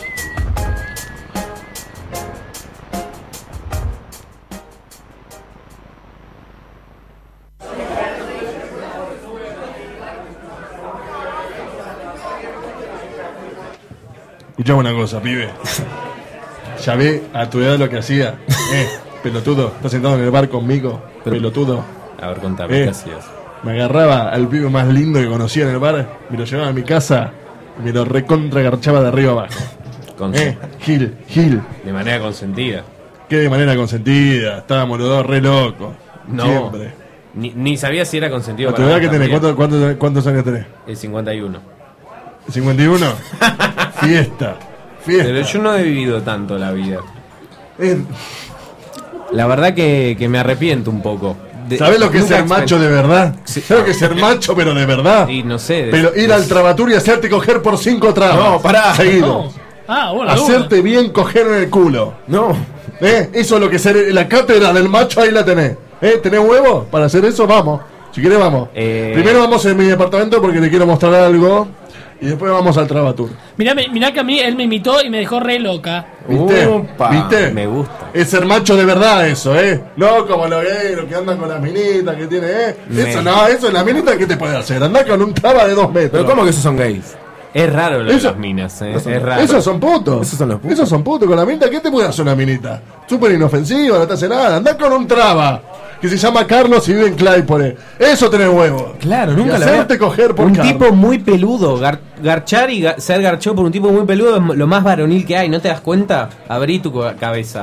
Escuchame una cosa, pibe. Ya ve a tu edad lo que hacía. Pelotudo. Estás sentado en el bar conmigo. Pelotudo. A ver, contame, ¿qué hacías? Me agarraba al pibe más lindo que conocía en el bar, me lo llevaba a mi casa y me lo recontragarchaba de arriba abajo. Con- Gil, De manera consentida. que de manera consentida, estábamos los dos re locos. No. Siempre. Ni sabía si era consentido ¿A tu para edad vos que tenés? también. ¿Cuántos años tenés? El 51. ¿51? Fiesta. Pero yo no he vivido tanto la vida. Eh, La verdad que me arrepiento un poco. ¿Sabés lo que es ser macho de verdad? Sí. ¿Sabés lo que es ser macho pero de verdad? Y no sé. Pero ir al Trabatur y hacerte coger por 5 trabas. No, pará. Seguido. Ah, bueno. Hacerte bien coger en el culo. No. Eso es lo que es la cátedra del macho, ahí la tenés. ¿Tenés huevo? Para hacer eso, vamos. Si querés, vamos. Primero vamos en mi departamento porque te quiero mostrar algo. Y después vamos al Trabatur. Mirá que a mí él me imitó y me dejó re loca. ¿Viste? Upa, ¿Viste? Me gusta. Es ser macho de verdad eso, No como los gays, los que andan con las minitas que tiene, Eso no, eso es la minita que te puede hacer. Andá con un traba de 2 metros. Pero ¿cómo que esos son gays? Es raro lo de Eso- las minas, es raro. Esos son putos. Esos son los putos. Esos son putos. Con la minita, ¿qué te puede hacer una minita? Súper inofensiva, no te hace nada. Andá con un traba que se llama Carlos y vive en Claypole. Eso tenés huevo. Claro, nunca Y la hacerte coger por Un Carlos. tipo muy peludo. Garchar y ser garchado por un tipo muy peludo es lo más varonil que hay. ¿No te das cuenta? Abrí tu cabeza.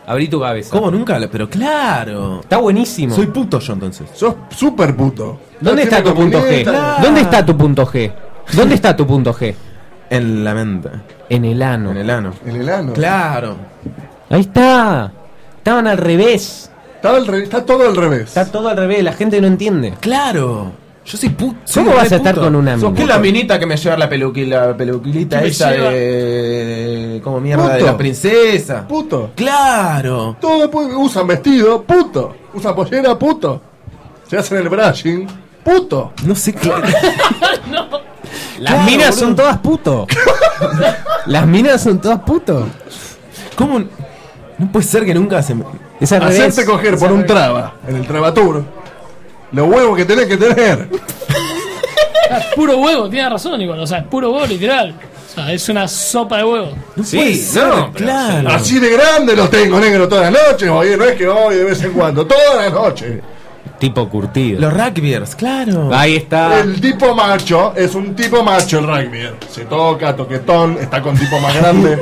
Abrí tu cabeza. ¿Cómo nunca? Pero claro. Está buenísimo. Soy puto yo entonces. Sos súper puto. ¿Dónde está tu punto G? Claro. ¿Dónde está tu punto G? ¿Dónde está tu punto G? En la mente. En el ano. En el ano. En el ano. Claro. Ahí está. Estaban al revés. Está todo al revés. Está todo al revés, la gente no entiende. Claro. Yo soy puto. ¿Cómo vas a estar con una mina? ¿Qué es mina? la minita que me lleva la peluquilita ¿Qué me esa lleva? de... como mierda Puto. de la princesa? Puto. Claro. Todo usan vestido, puto. Usan pollera, puto. Se hacen el brushing, puto. No sé qué. Las Claro, minas boludo. son todas puto. Las minas son todas puto. ¿Cómo? No puede ser que nunca se... Es al revés. Hacerte coger por un traba en el Travatour. Los huevos que tenés que tener. Es puro huevo, tiene razón igual. O sea, es puro huevo literal. O sea, es una sopa de huevo. Sí, no, claro. Así de grande los tengo, negro, todas las noches. Oye, no es que hoy de vez en cuando, todas las noches. Tipo curtido. Los rugbyers, claro. Ahí está. El tipo macho es un tipo macho el rugby. Se toca, toquetón, está con tipo más grande.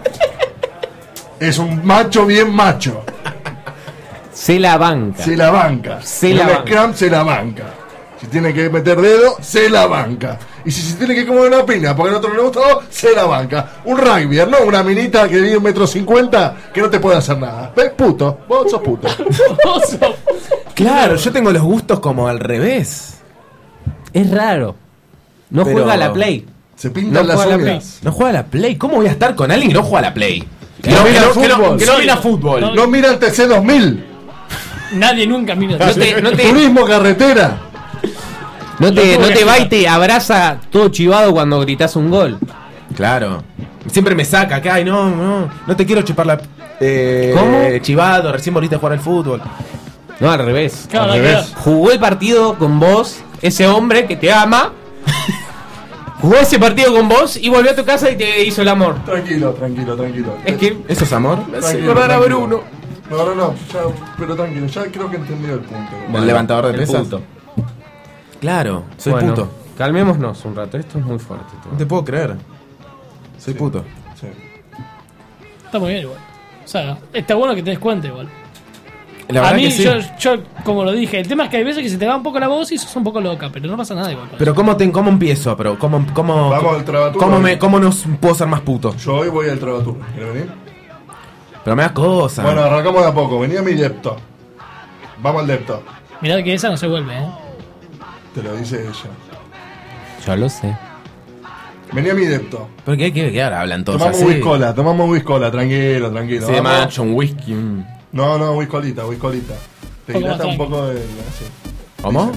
Es un macho bien macho. Se la banca. Se la banca. Se En la el banca. scrum se la banca. Si tiene que meter dedo, se la banca. Y si se tiene que comer una piña porque al otro no le gusta, se la banca. Un rugby, no una minita que mide 1,50 m que no te puede hacer nada. ¿Ves? Puto. Vos sos puto. Claro, yo tengo los gustos como al revés. Es raro. No Pero- juega a la Play. Se pintan No las juega a la uñas. No juega a la Play. ¿Cómo voy a estar con alguien que no juega a la Play? Que No no, que mira no, que no- fútbol. que no mira fútbol. No mira el TC 2000. Nadie nunca mira. No te- Turismo carretera. No te tuvo que va y jugar. te abraza todo chivado cuando gritas un gol. Claro. Siempre me saca acá. Ay, no te quiero chupar la... ¿Cómo? Chivado, recién volviste a jugar al fútbol. No, al revés. Claro, Al nada que revés. ver. Jugó el partido con vos, ese hombre que te ama. Jugó ese partido con vos y volvió a tu casa y te hizo el amor. Tranquilo, tranquilo, tranquilo. Es que ¿Eso es amor? Me hace Tranquilo, acordar a tranquilo. Bruno. No, ya, pero tranquilo, ya creo que entendió el punto. ¿El levantador de el pesas? puto. Claro, soy Bueno, puto. Calmémonos un rato, esto es muy fuerte. todo. No te puedo creer. Soy puto. Sí. Está muy bien igual. O sea, está bueno que te des cuenta igual. La A verdad mí, que sí. yo, como lo dije, el tema es que hay veces que se te va un poco la voz y sos un poco loca, pero no pasa nada igual. Pero ¿cómo empiezo? Pero ¿cómo Vamos al Travatour. ¿Cómo no puedo ser más puto? Yo hoy voy al Travatour. ¿Quieres venir? Pero me da cosa. Bueno, arrancamos de a poco. Vení a mi depto. Vamos al depto. Mirá que esa no se vuelve, Te lo dice ella. Yo lo sé. Vení a mi depto. ¿Pero qué ahora hablan todos Tomamos así? tomamos whiskola, tranquilo, tranquilo. Sí, Vamos. macho, un whisky. No, whiskolita. Te Poco dilata más un poco de... Así. ¿Cómo?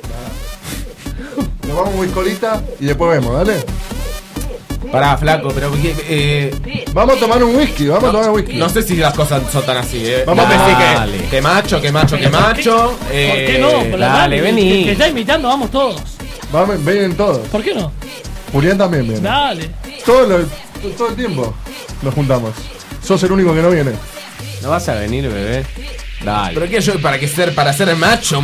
Tomamos whiskolita y después vemos, dale. Pará, flaco, pero... Vamos a tomar un whisky, vamos a tomar un whisky. No sé si las cosas son tan así, Vamos Vamos a a decir que macho, que macho, que macho. ¿Por qué no? Por la dale, verdad, vení. Te está invitando, vamos todos. Vienen todos. ¿Por qué no? Julián también viene. Dale. Todo el tiempo nos juntamos. Sos el único que no viene. No vas a venir, bebé. Dale. Pero que yo para ser el macho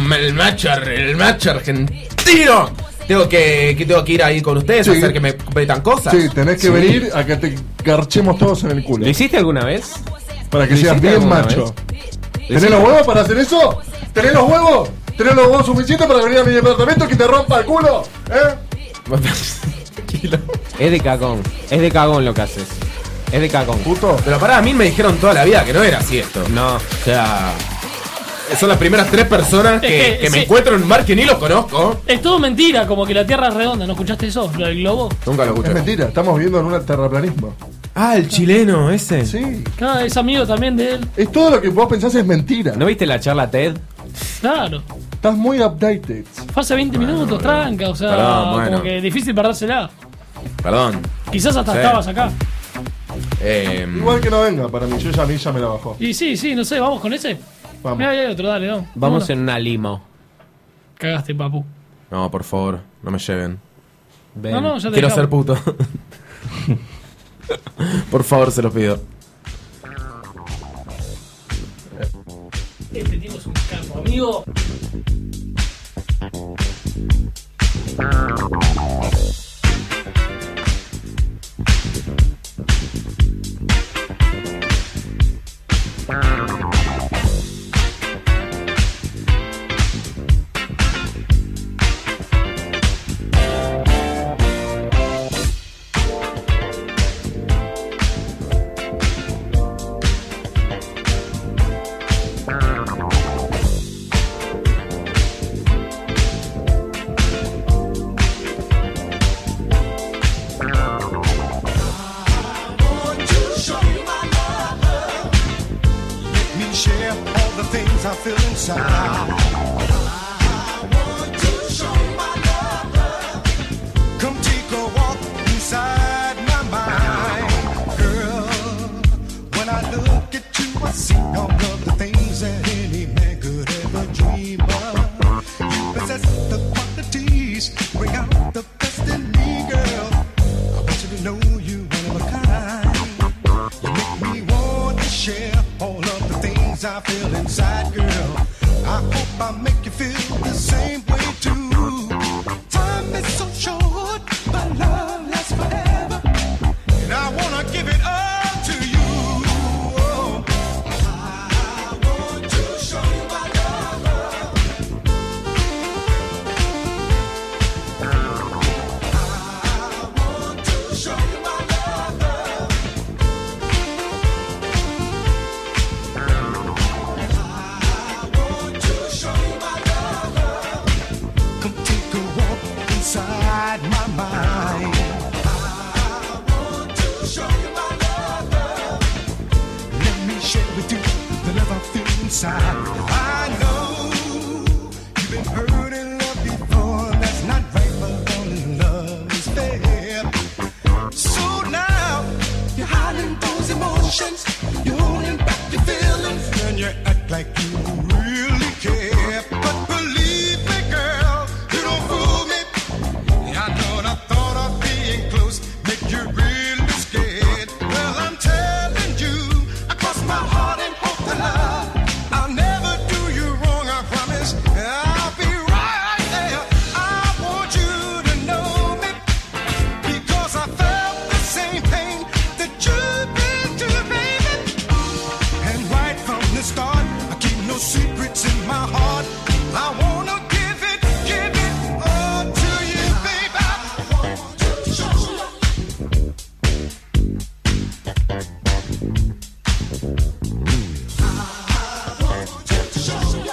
argentino. Tengo que ir ahí con ustedes a Sí. hacer que me metan cosas. Sí, tenés que venir a que te garchemos todos en el culo. ¿Lo hiciste alguna vez? Para que ¿Lo seas hiciste bien alguna macho. vez? ¿Tenés los huevos para hacer eso? ¿Tenés los huevos? ¿Tenés los huevos suficientes para venir a mi departamento y que te rompa el culo? Es de cagón. Es de cagón lo que haces. Es de cagón. Puto. Pero pará, a mí me dijeron toda la vida que no era así esto. No. O sea, son las primeras 3 personas que me sí. encuentro en un bar que ni los conozco. Es todo mentira, como que la Tierra es redonda. ¿No escuchaste eso? Lo del globo. Nunca lo Es escuché. mentira, estamos viviendo en un terraplanismo. Ah, el chileno ese. Sí. Claro, es amigo también de él. Es todo lo que vos pensás es mentira. ¿No viste la charla TED? Claro. Estás muy updated. Fue hace 20 minutos, tranca. O sea, Perdón, bueno. como que difícil perdérsela. Perdón. Quizás hasta Sí. estabas acá. Igual que no venga, para mí, a mí ya me la bajó. Y sí, no sé, vamos con ese. Vamos. Mira, hay otro, dale, no. Vamos Vámonos. en una limo. Cagaste, papu. No, por favor, no me lleven. Ven. No, ya te Quiero dejamos. ser puto. Por favor, se los pido. Este tipo es un capo, amigo. things I feel inside. I want to show you my love. Come take a walk inside my mind, girl. When I look at you, I see all of the things that any man could ever dream of. You possess the qualities, bring out the best in me, girl. I want you to know you one of a kind. You make me want to share all of the things I feel inside, girl. I hope I make you feel the same way too. Time is so short, but love lasts forever, and I wanna give it all to you. Oh, I want to show you my love. I want to show you my love. I want to show you my love. Come take a walk inside my mind. I want to show you my love. Let me share with you the love I feel inside. I know you've been hurt in love before. That's not right, but only love is fair. So now you're hiding those emotions, you're holding back your feelings, and you act like you really care. But believe me, girl, you don't fool me. I know the thought of being close make you really scared. Well, I'm telling you, across my heart and hope to love, I'll never do you wrong, I promise. I'll be right there. I want you to know me, because I felt the same pain that you've been through, baby. And right from the start, I keep no secrets in my heart. I wanna give it all to you, baby. I want to show you. I want to show you.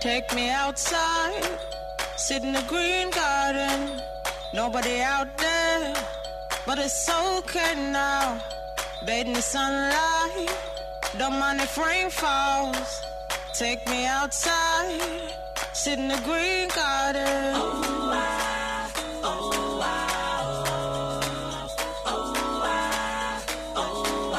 Take me outside, sit in the green garden. Nobody out there, but it's okay now. Bathe in the sunlight, don't mind if rain falls. Take me outside, sit in the green garden. Oh, I, oh, I, oh, I, oh,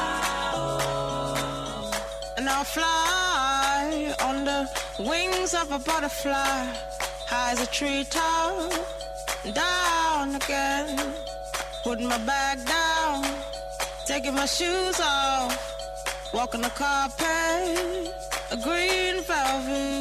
I. And I'll fly on the wings of a butterfly, high as a treetop, down again. Put my bag down, taking my shoes off, walking the carpet, a green velvet.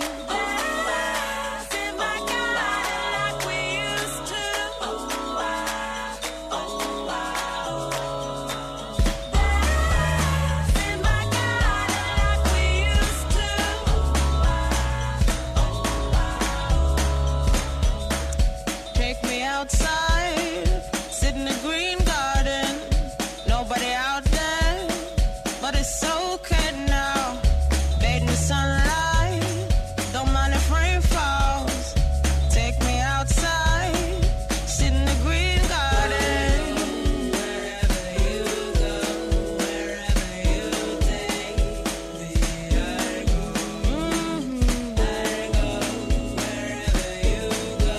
Outside, sit in the green garden. Nobody out there, but it's okay now. Bathe in the sunlight, don't mind if rain falls. Take me outside, sit in the green garden. Wherever you go, wherever you take me, I go. I go wherever you go.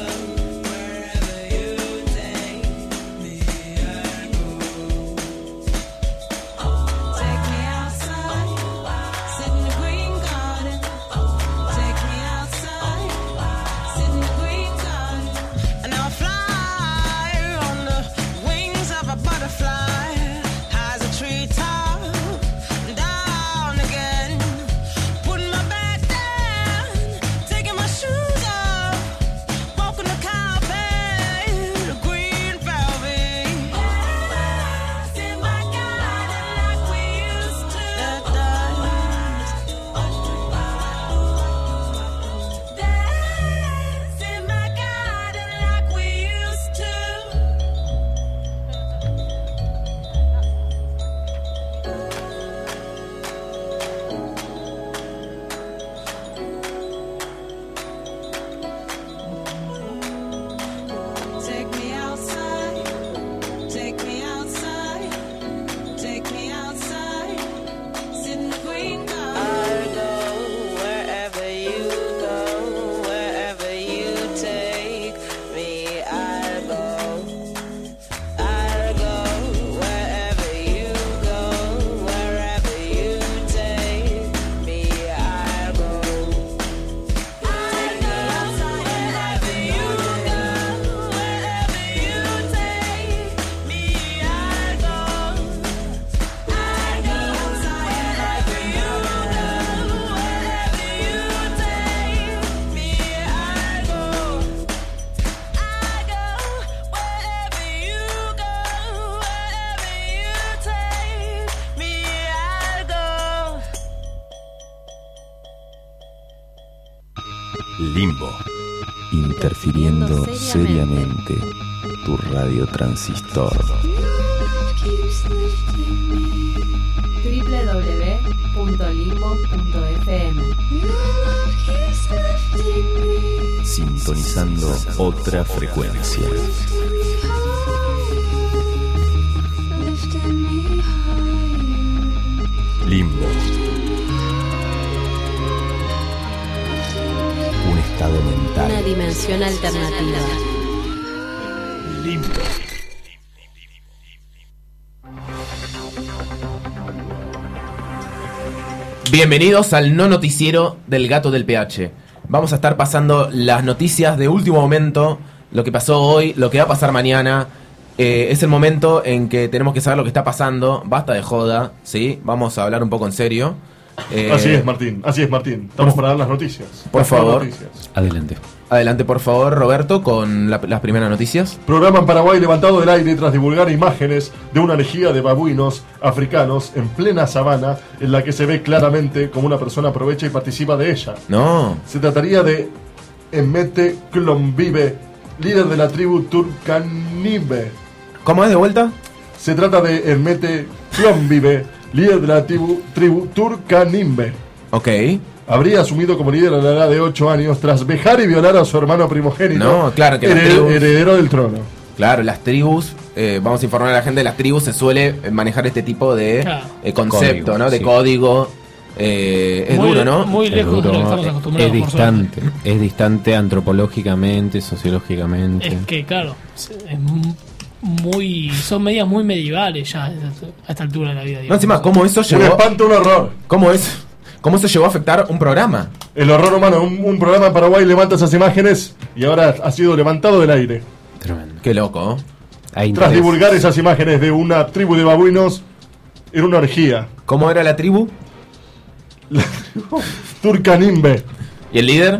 Limbo. Interfiriendo seriamente tu radiotransistor. www.limbo.fm. Sintonizando otra frecuencia. Limbo. Un estado mental. Una dimensión alternativa. Limbo. Bienvenidos al no noticiero del Gato del PH. Vamos a estar pasando las noticias de último momento, lo que pasó hoy, lo que va a pasar mañana. Es el momento en que tenemos que saber lo que está pasando. Basta de joda, ¿sí? Vamos a hablar un poco en serio. Así es, Martín. Estamos para dar las noticias. Por favor. Adelante. Adelante, por favor, Roberto, con las primeras noticias. Programa en Paraguay levantado del aire tras divulgar imágenes de una lejía de babuinos africanos en plena sabana, en la que se ve claramente cómo una persona aprovecha y participa de ella. No. Se trataría de Emete Klombibe, líder de la tribu Turkanibe. ¿Cómo es de vuelta? Se trata de Emete Klombibe, líder de la tribu Turkanibe. Ok. habría asumido como líder a la edad de 8 años tras vejar y violar a su hermano primogénito, No, claro que las tribus- heredero del trono. Claro, las tribus, vamos a informar a la gente, las tribus se suele manejar este tipo de Claro. concepto, Código, ¿no? De sí. código. Es Muy- duro, ¿no? Muy lejos de lo que estamos Es acostumbrados. por distante, es distante antropológicamente, sociológicamente. suerte. Es que, claro, son medidas muy medievales ya a esta altura de la vida. No, digamos. encima, ¿cómo eso Un llegó? espanto, un horror. ¿Cómo eso llegó a afectar un programa? El horror humano. Un programa en Paraguay levanta esas imágenes y ahora ha sido levantado del aire. Tremendo. Qué loco. Hay Tras interés. divulgar esas imágenes de una tribu de babuinos, era una orgía. ¿Cómo era la tribu? Turcanimbe, ¿Y el líder?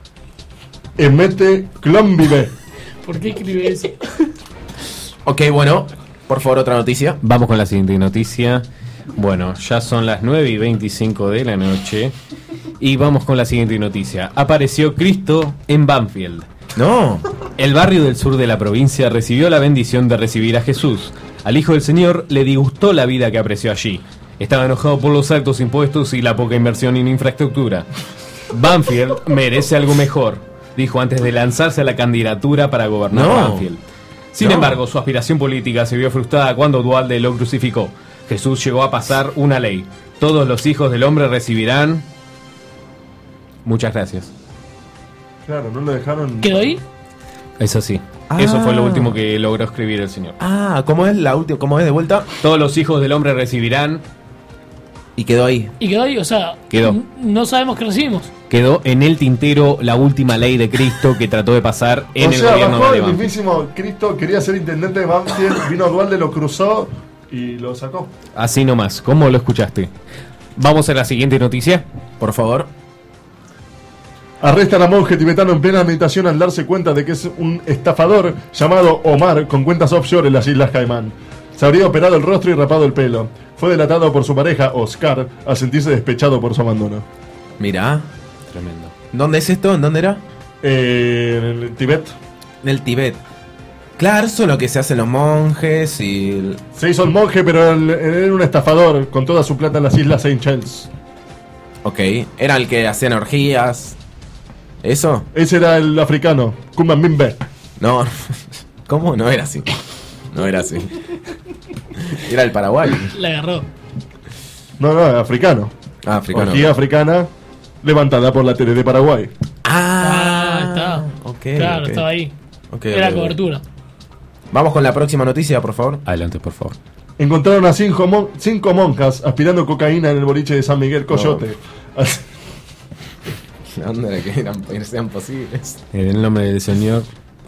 Emete Clombibe. ¿Por qué escribe eso? Ok, bueno, por favor, otra noticia. Vamos con la siguiente noticia. Bueno, ya son las 9:25 de la noche. Y vamos con la siguiente noticia. Apareció Cristo en Banfield. No. El barrio del sur de la provincia recibió la bendición de recibir a Jesús. Al Hijo del Señor le disgustó la vida que apreció allí. Estaba enojado por los altos impuestos y la poca inversión en infraestructura. Banfield merece algo mejor, dijo antes de lanzarse a la candidatura para gobernar No. Banfield. Sin No. embargo, su aspiración política se vio frustrada cuando Duhalde lo crucificó. Jesús llegó a pasar una ley. Todos los hijos del hombre recibirán... Muchas gracias. Claro, no lo dejaron. ¿Quedó ahí? Es así. Ah. Eso fue lo último que logró escribir el Señor. Ah, ¿cómo es la última? ¿Cómo es de vuelta? Todos los hijos del hombre recibirán... Y quedó ahí. ¿Y quedó ahí? O sea, Quedó. No sabemos qué recibimos. Quedó en el tintero la última ley de Cristo que trató de pasar en O el sea, gobierno bajó de el Banfield. mismísimo Cristo, quería ser intendente de Banfield, vino Dualde, lo cruzó y lo sacó. Así nomás, ¿cómo lo escuchaste? Vamos a la siguiente noticia. Por favor. Arrestan a monje tibetano en plena meditación al darse cuenta de que es un estafador llamado Omar con cuentas offshore en las Islas Caimán. Se habría operado el rostro y rapado el pelo. Fue delatado por su pareja, Oscar, al sentirse despechado por su abandono. Mirá. Tremendo. ¿Dónde es esto? ¿En dónde era? En el Tibet. En el Tibet. Claro, eso es lo que se hacen los monjes y... Se hizo el monje, pero él era un estafador con toda su plata en las Islas Seychelles. Ok, era el que hacían orgías. ¿Eso? Ese era el africano, Kumambimbe. No, ¿cómo? No era así. No era así. Era el Paraguay. La agarró. No, africano. Ah, africano. Orgía africana levantada por la tele de Paraguay. Ah, está. Ok, Claro, ok. estaba ahí. Ok, Era ok, ok. cobertura. Vamos con la próxima noticia, por favor. Adelante, por favor. Encontraron a cinco monjas aspirando cocaína en el boliche de San Miguel Coyote. ¿Dónde era que sean posibles? En el nombre del Señor.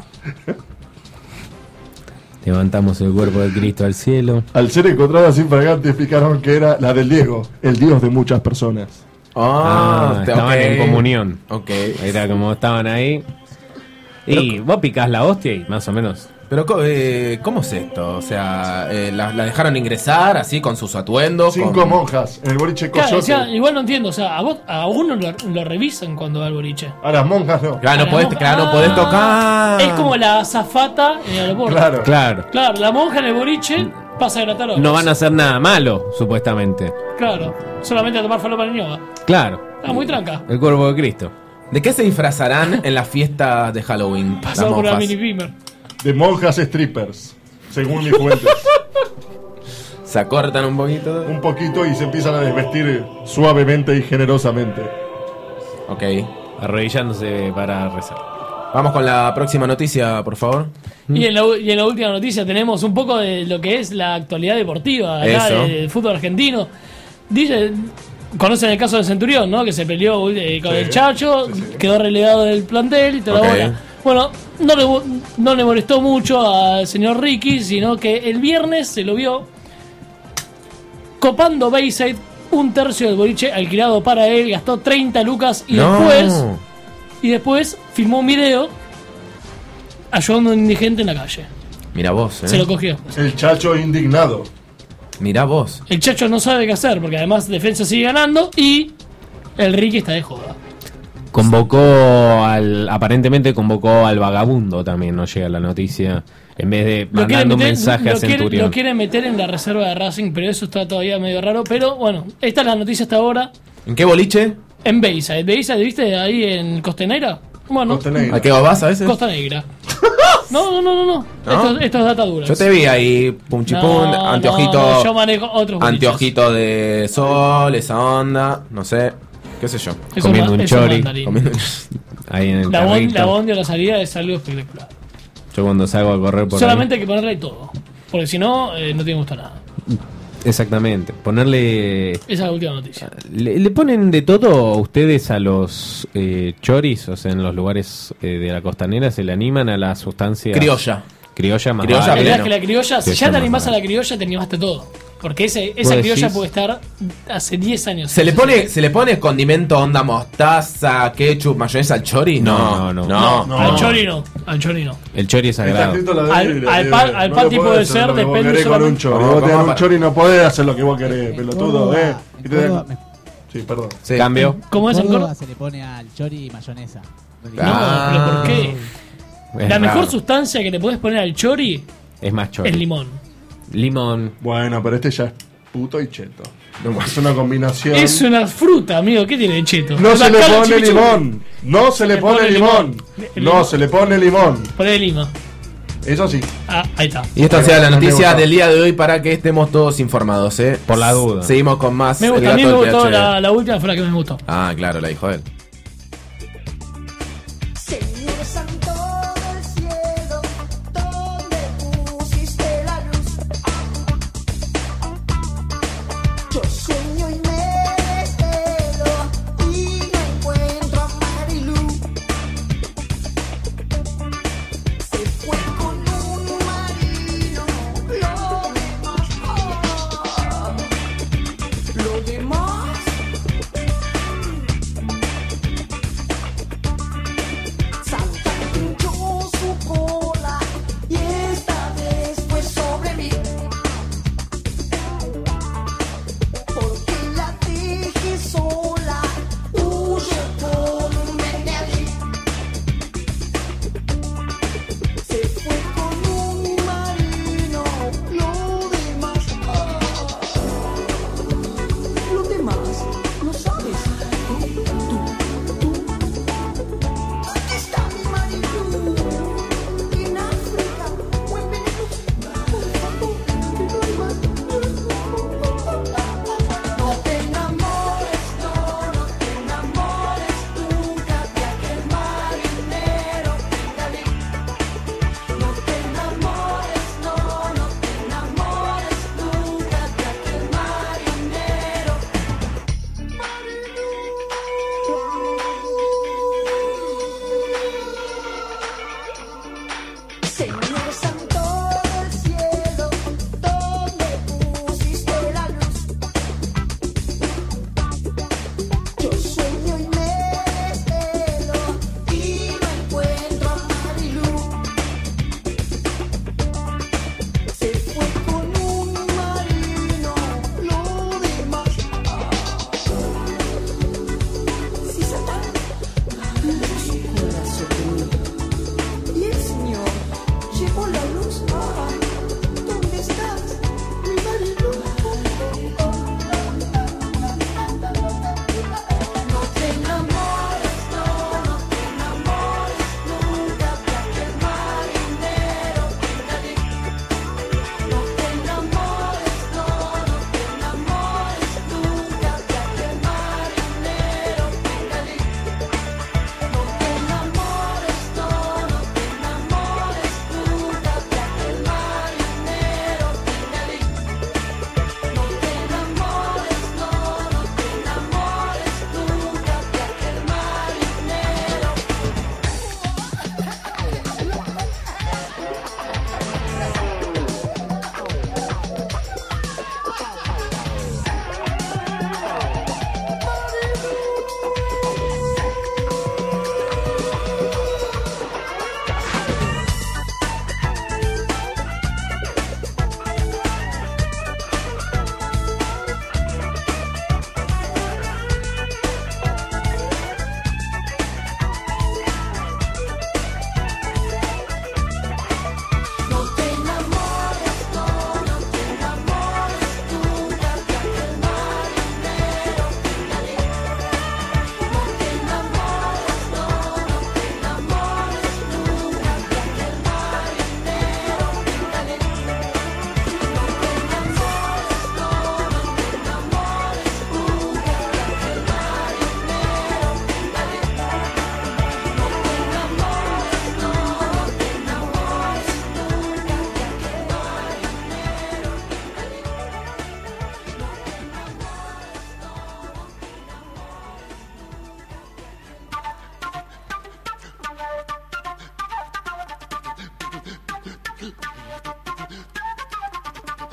Levantamos el cuerpo de Cristo al cielo. Al ser encontradas infragantes explicaron que era la del Diego, el Dios de muchas personas. Estaban ok. en comunión. Ok. Era como estaban ahí. Y vos picás la hostia y más o menos. Pero, ¿cómo es esto? O sea, la dejaron ingresar así con sus atuendos. Cinco monjas en el boliche Claro, Coyote. o sea, igual no entiendo. O sea, a uno lo revisan cuando va al boliche. A las monjas no. Claro, no podés, no podés tocar. Es como la azafata en el aeropuerto. Claro. Claro. Claro, la monja en el boliche pasa a gratar ojos. No van a hacer nada malo, supuestamente. Claro, solamente a tomar falopa en yoga. Claro. Ah, muy tranca. El cuerpo de Cristo. ¿De qué se disfrazarán en la fiesta de Halloween? las Pasado por la monjas? mini beamer. De monjas strippers, según mis fuentes. Se acortan un poquito. Un poquito y se empiezan a desvestir suavemente y generosamente. Ok. Arrodillándose para rezar. Vamos con la próxima noticia, por favor. Y en la última noticia tenemos un poco de lo que es la actualidad deportiva acá Eso. del fútbol argentino. Dice, conocen el caso del Centurión, ¿no? Que se peleó con el Chacho, quedó relegado del plantel y toda la Ok. bola. Bueno, no le molestó mucho al señor Ricky, sino que el viernes se lo vio copando Bayside, un tercio del boliche alquilado para él, gastó 30 lucas y después filmó un video ayudando a un indigente en la calle. Mira vos, Se lo cogió. El Chacho indignado. Mirá vos. El Chacho no sabe qué hacer porque además Defensa sigue ganando y el Ricky está de joda. Aparentemente convocó al vagabundo también, no llega la noticia, en vez de mandando un mensaje a Centurión. Lo quieren meter en la reserva de Racing, pero eso está todavía medio raro. Pero bueno, esta es la noticia hasta ahora. ¿En qué boliche? En Bayside. Bayside, ¿viste? Ahí en Costa Negra. Bueno. Costa Negra. ¿A qué vas a veces? Costa Negra. No. Esto es data dura. Yo te vi ahí, pum chipun, anteojito. No, yo manejo otros boliches. Anteojito de sol, esa onda, no sé, qué sé yo. Eso Comiendo un chori. Comiendo- Ahí en el La carrito. bondi a la salida es algo espectacular. Yo cuando salgo a correr por Solamente hay que ponerle ahí todo. Porque si no, no tiene gusto a nada. ahí. Exactamente. Ponerle... Esa es la última noticia. ¿Le ponen de todo ustedes a los choris? O sea, en los lugares de la costanera, ¿se le animan a la sustancia? Criolla. Criolla más Criolla La vale. verdad es que la criolla, si Criolla ya te más animás a vale. la criolla, te animaste todo. Porque esa ¿Vos criolla decís? puede estar hace 10 años. ¿Se le pone condimento onda mostaza, ketchup, mayonesa al chori? No. Al chori no. Al chori no. El chori es Está sagrado. escrito en la Biblia, Al pibe. pati lo puede podés ser, hacer lo que vos depende querés con un solamente- chori. Vamos, Vos tenés vamos un para- chori, no podés hacer lo que vos querés, pelotudo, Y te- Sí, perdón. Sí. Cambio. ¿Cómo es en Córdoba Córdoba? se le pone al chori mayonesa. Ah. No, pero ¿por qué? Es La mejor raro. sustancia que le puedes poner al chori Es más chori. es limón. Limón. Bueno, pero este ya es puto y cheto. Es una combinación. Es una fruta, amigo. ¿Qué tiene de cheto? No se le Bacala, pone chipichu. limón. No se le pone limón. No se le pone limón. Poné lima. Eso sí. Ah, ahí está. Y esta ha sido la No me noticia gusta. del día de hoy para que estemos todos informados, Por la duda. Seguimos con más. Me El gusta, a mí gato me del gustó PH. la última, fue la que me gustó. Ah, claro, la dijo él. Señor Santo del cielo, ¿dónde pusiste la luz? Yo sueño y me desvelo y no encuentro a Marilú. Se fue con un marino, lo demás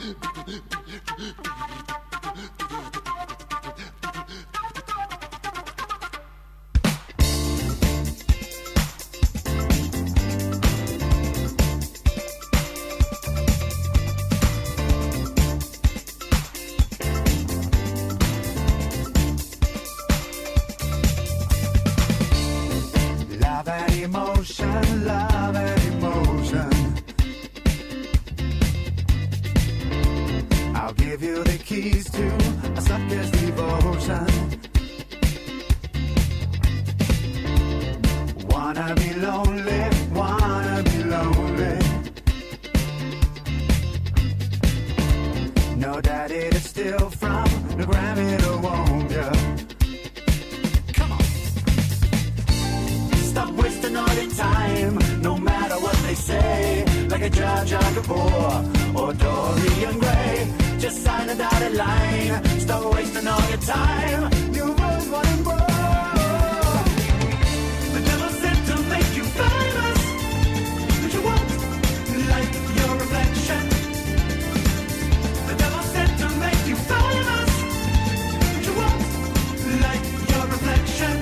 Love and emotion, love and emotion. I'll give you the keys to a sucker's devotion. Wanna be lonely, wanna be lonely. Know that it is still from the Grammy to won't ya. Stop wasting all your time, no matter what they say. Like a Jar Jar Gabor or Dorian Gray. Just sign a dotted line, stop wasting all your time. You both want more. The devil said to make you famous, but you won't like your reflection. The devil said to make you famous, but you won't like your reflection.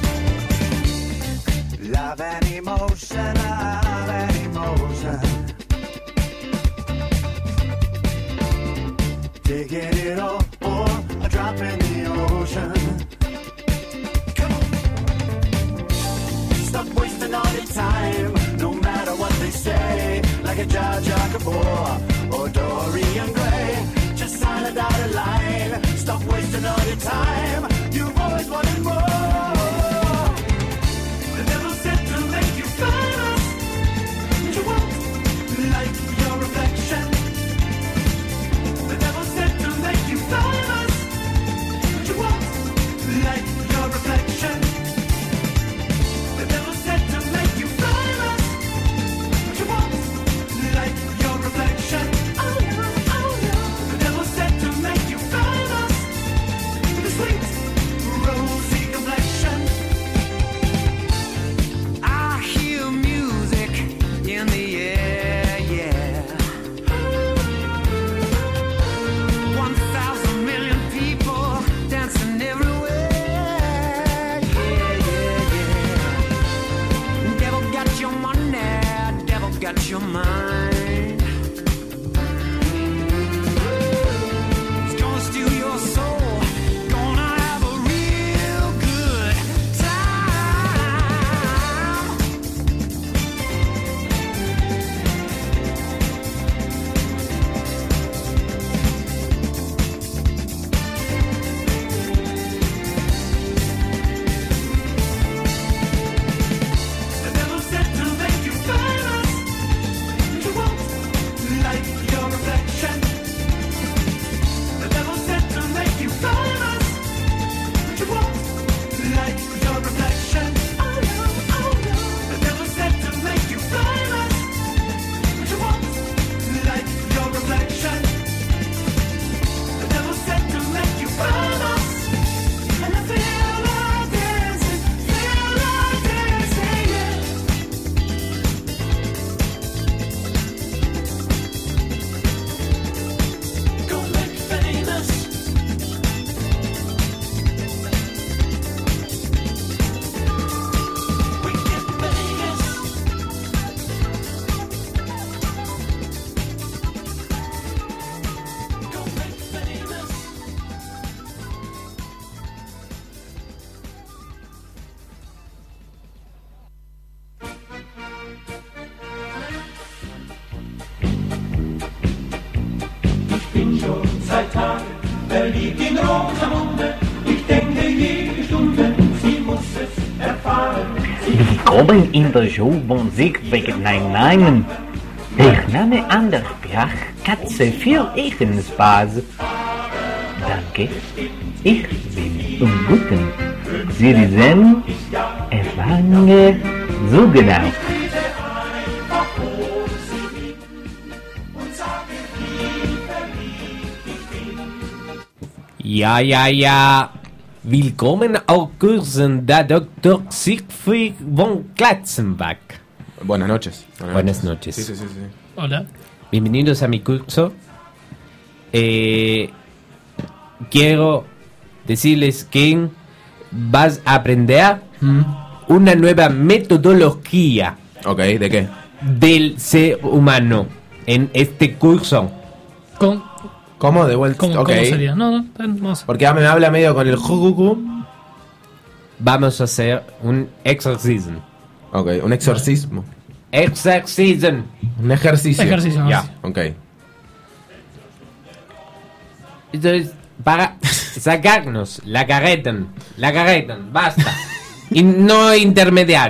Love and emotion, love and emotion. Taking it all or a drop in the ocean. Come on. Stop wasting all your time, no matter what they say. Like a Jar Jar Gabor or Dorian Gray. Just sign a dotted line. Stop wasting all your time. You've always wanted more. The devil said to make you famous, but you won't like your reflection. The devil said to make you famous, but you won't like your reflection. The devil said to make you famous, but you won't like your reflection. Oh no, oh no. The devil said to make you famous, with a sweet rosy complexion. I hear music in the air, yeah. 1,000 million people dancing everywhere, yeah, yeah, yeah. Devil got your money, devil got your mind. It's gonna steal your soul, gonna have a real good time. The devil said to make you famous, but you won't like your reflection. The devil said to make you famous, but you won't like your reflection. Oh no, oh no. The devil said to make you famous, but you won't like your reflection. The devil said to make you famous, and I feel like dancing, yeah. Go make me famous. We get famous. Go make me famous. Ich bin schon seit Tagen verliebt in Rosamunde. Ich denke jede Stunde, sie muss es erfahren. Willkommen in der Show von Siegweg Nein. Ich nehme an der Sprachkatze für Ihren Spaß. Danke, ich bin unten. Sie sind erfangen so genau. Ja, ja, ja. Willkommen au Kursen da Dr. Siegfried von Klatzenbach. Buenas noches. Buenas noches. Sí, sí, sí, sí. Hola. Bienvenidos a mi curso. quiero decirles que vas a aprender una nueva metodología. Ok, ¿de qué? Del ser humano en este curso. ¿Cómo? De vuelta. ¿Cómo Ok. sería? No, vamos. Porque ya me habla medio con el jujucu. Vamos a hacer un exorcismo. Ok, un exorcismo. Exorcismo. Un ejercicio. Ejercicio, Ya, sí. ok. Entonces, para sacarnos la careta, basta. Y no intermediar.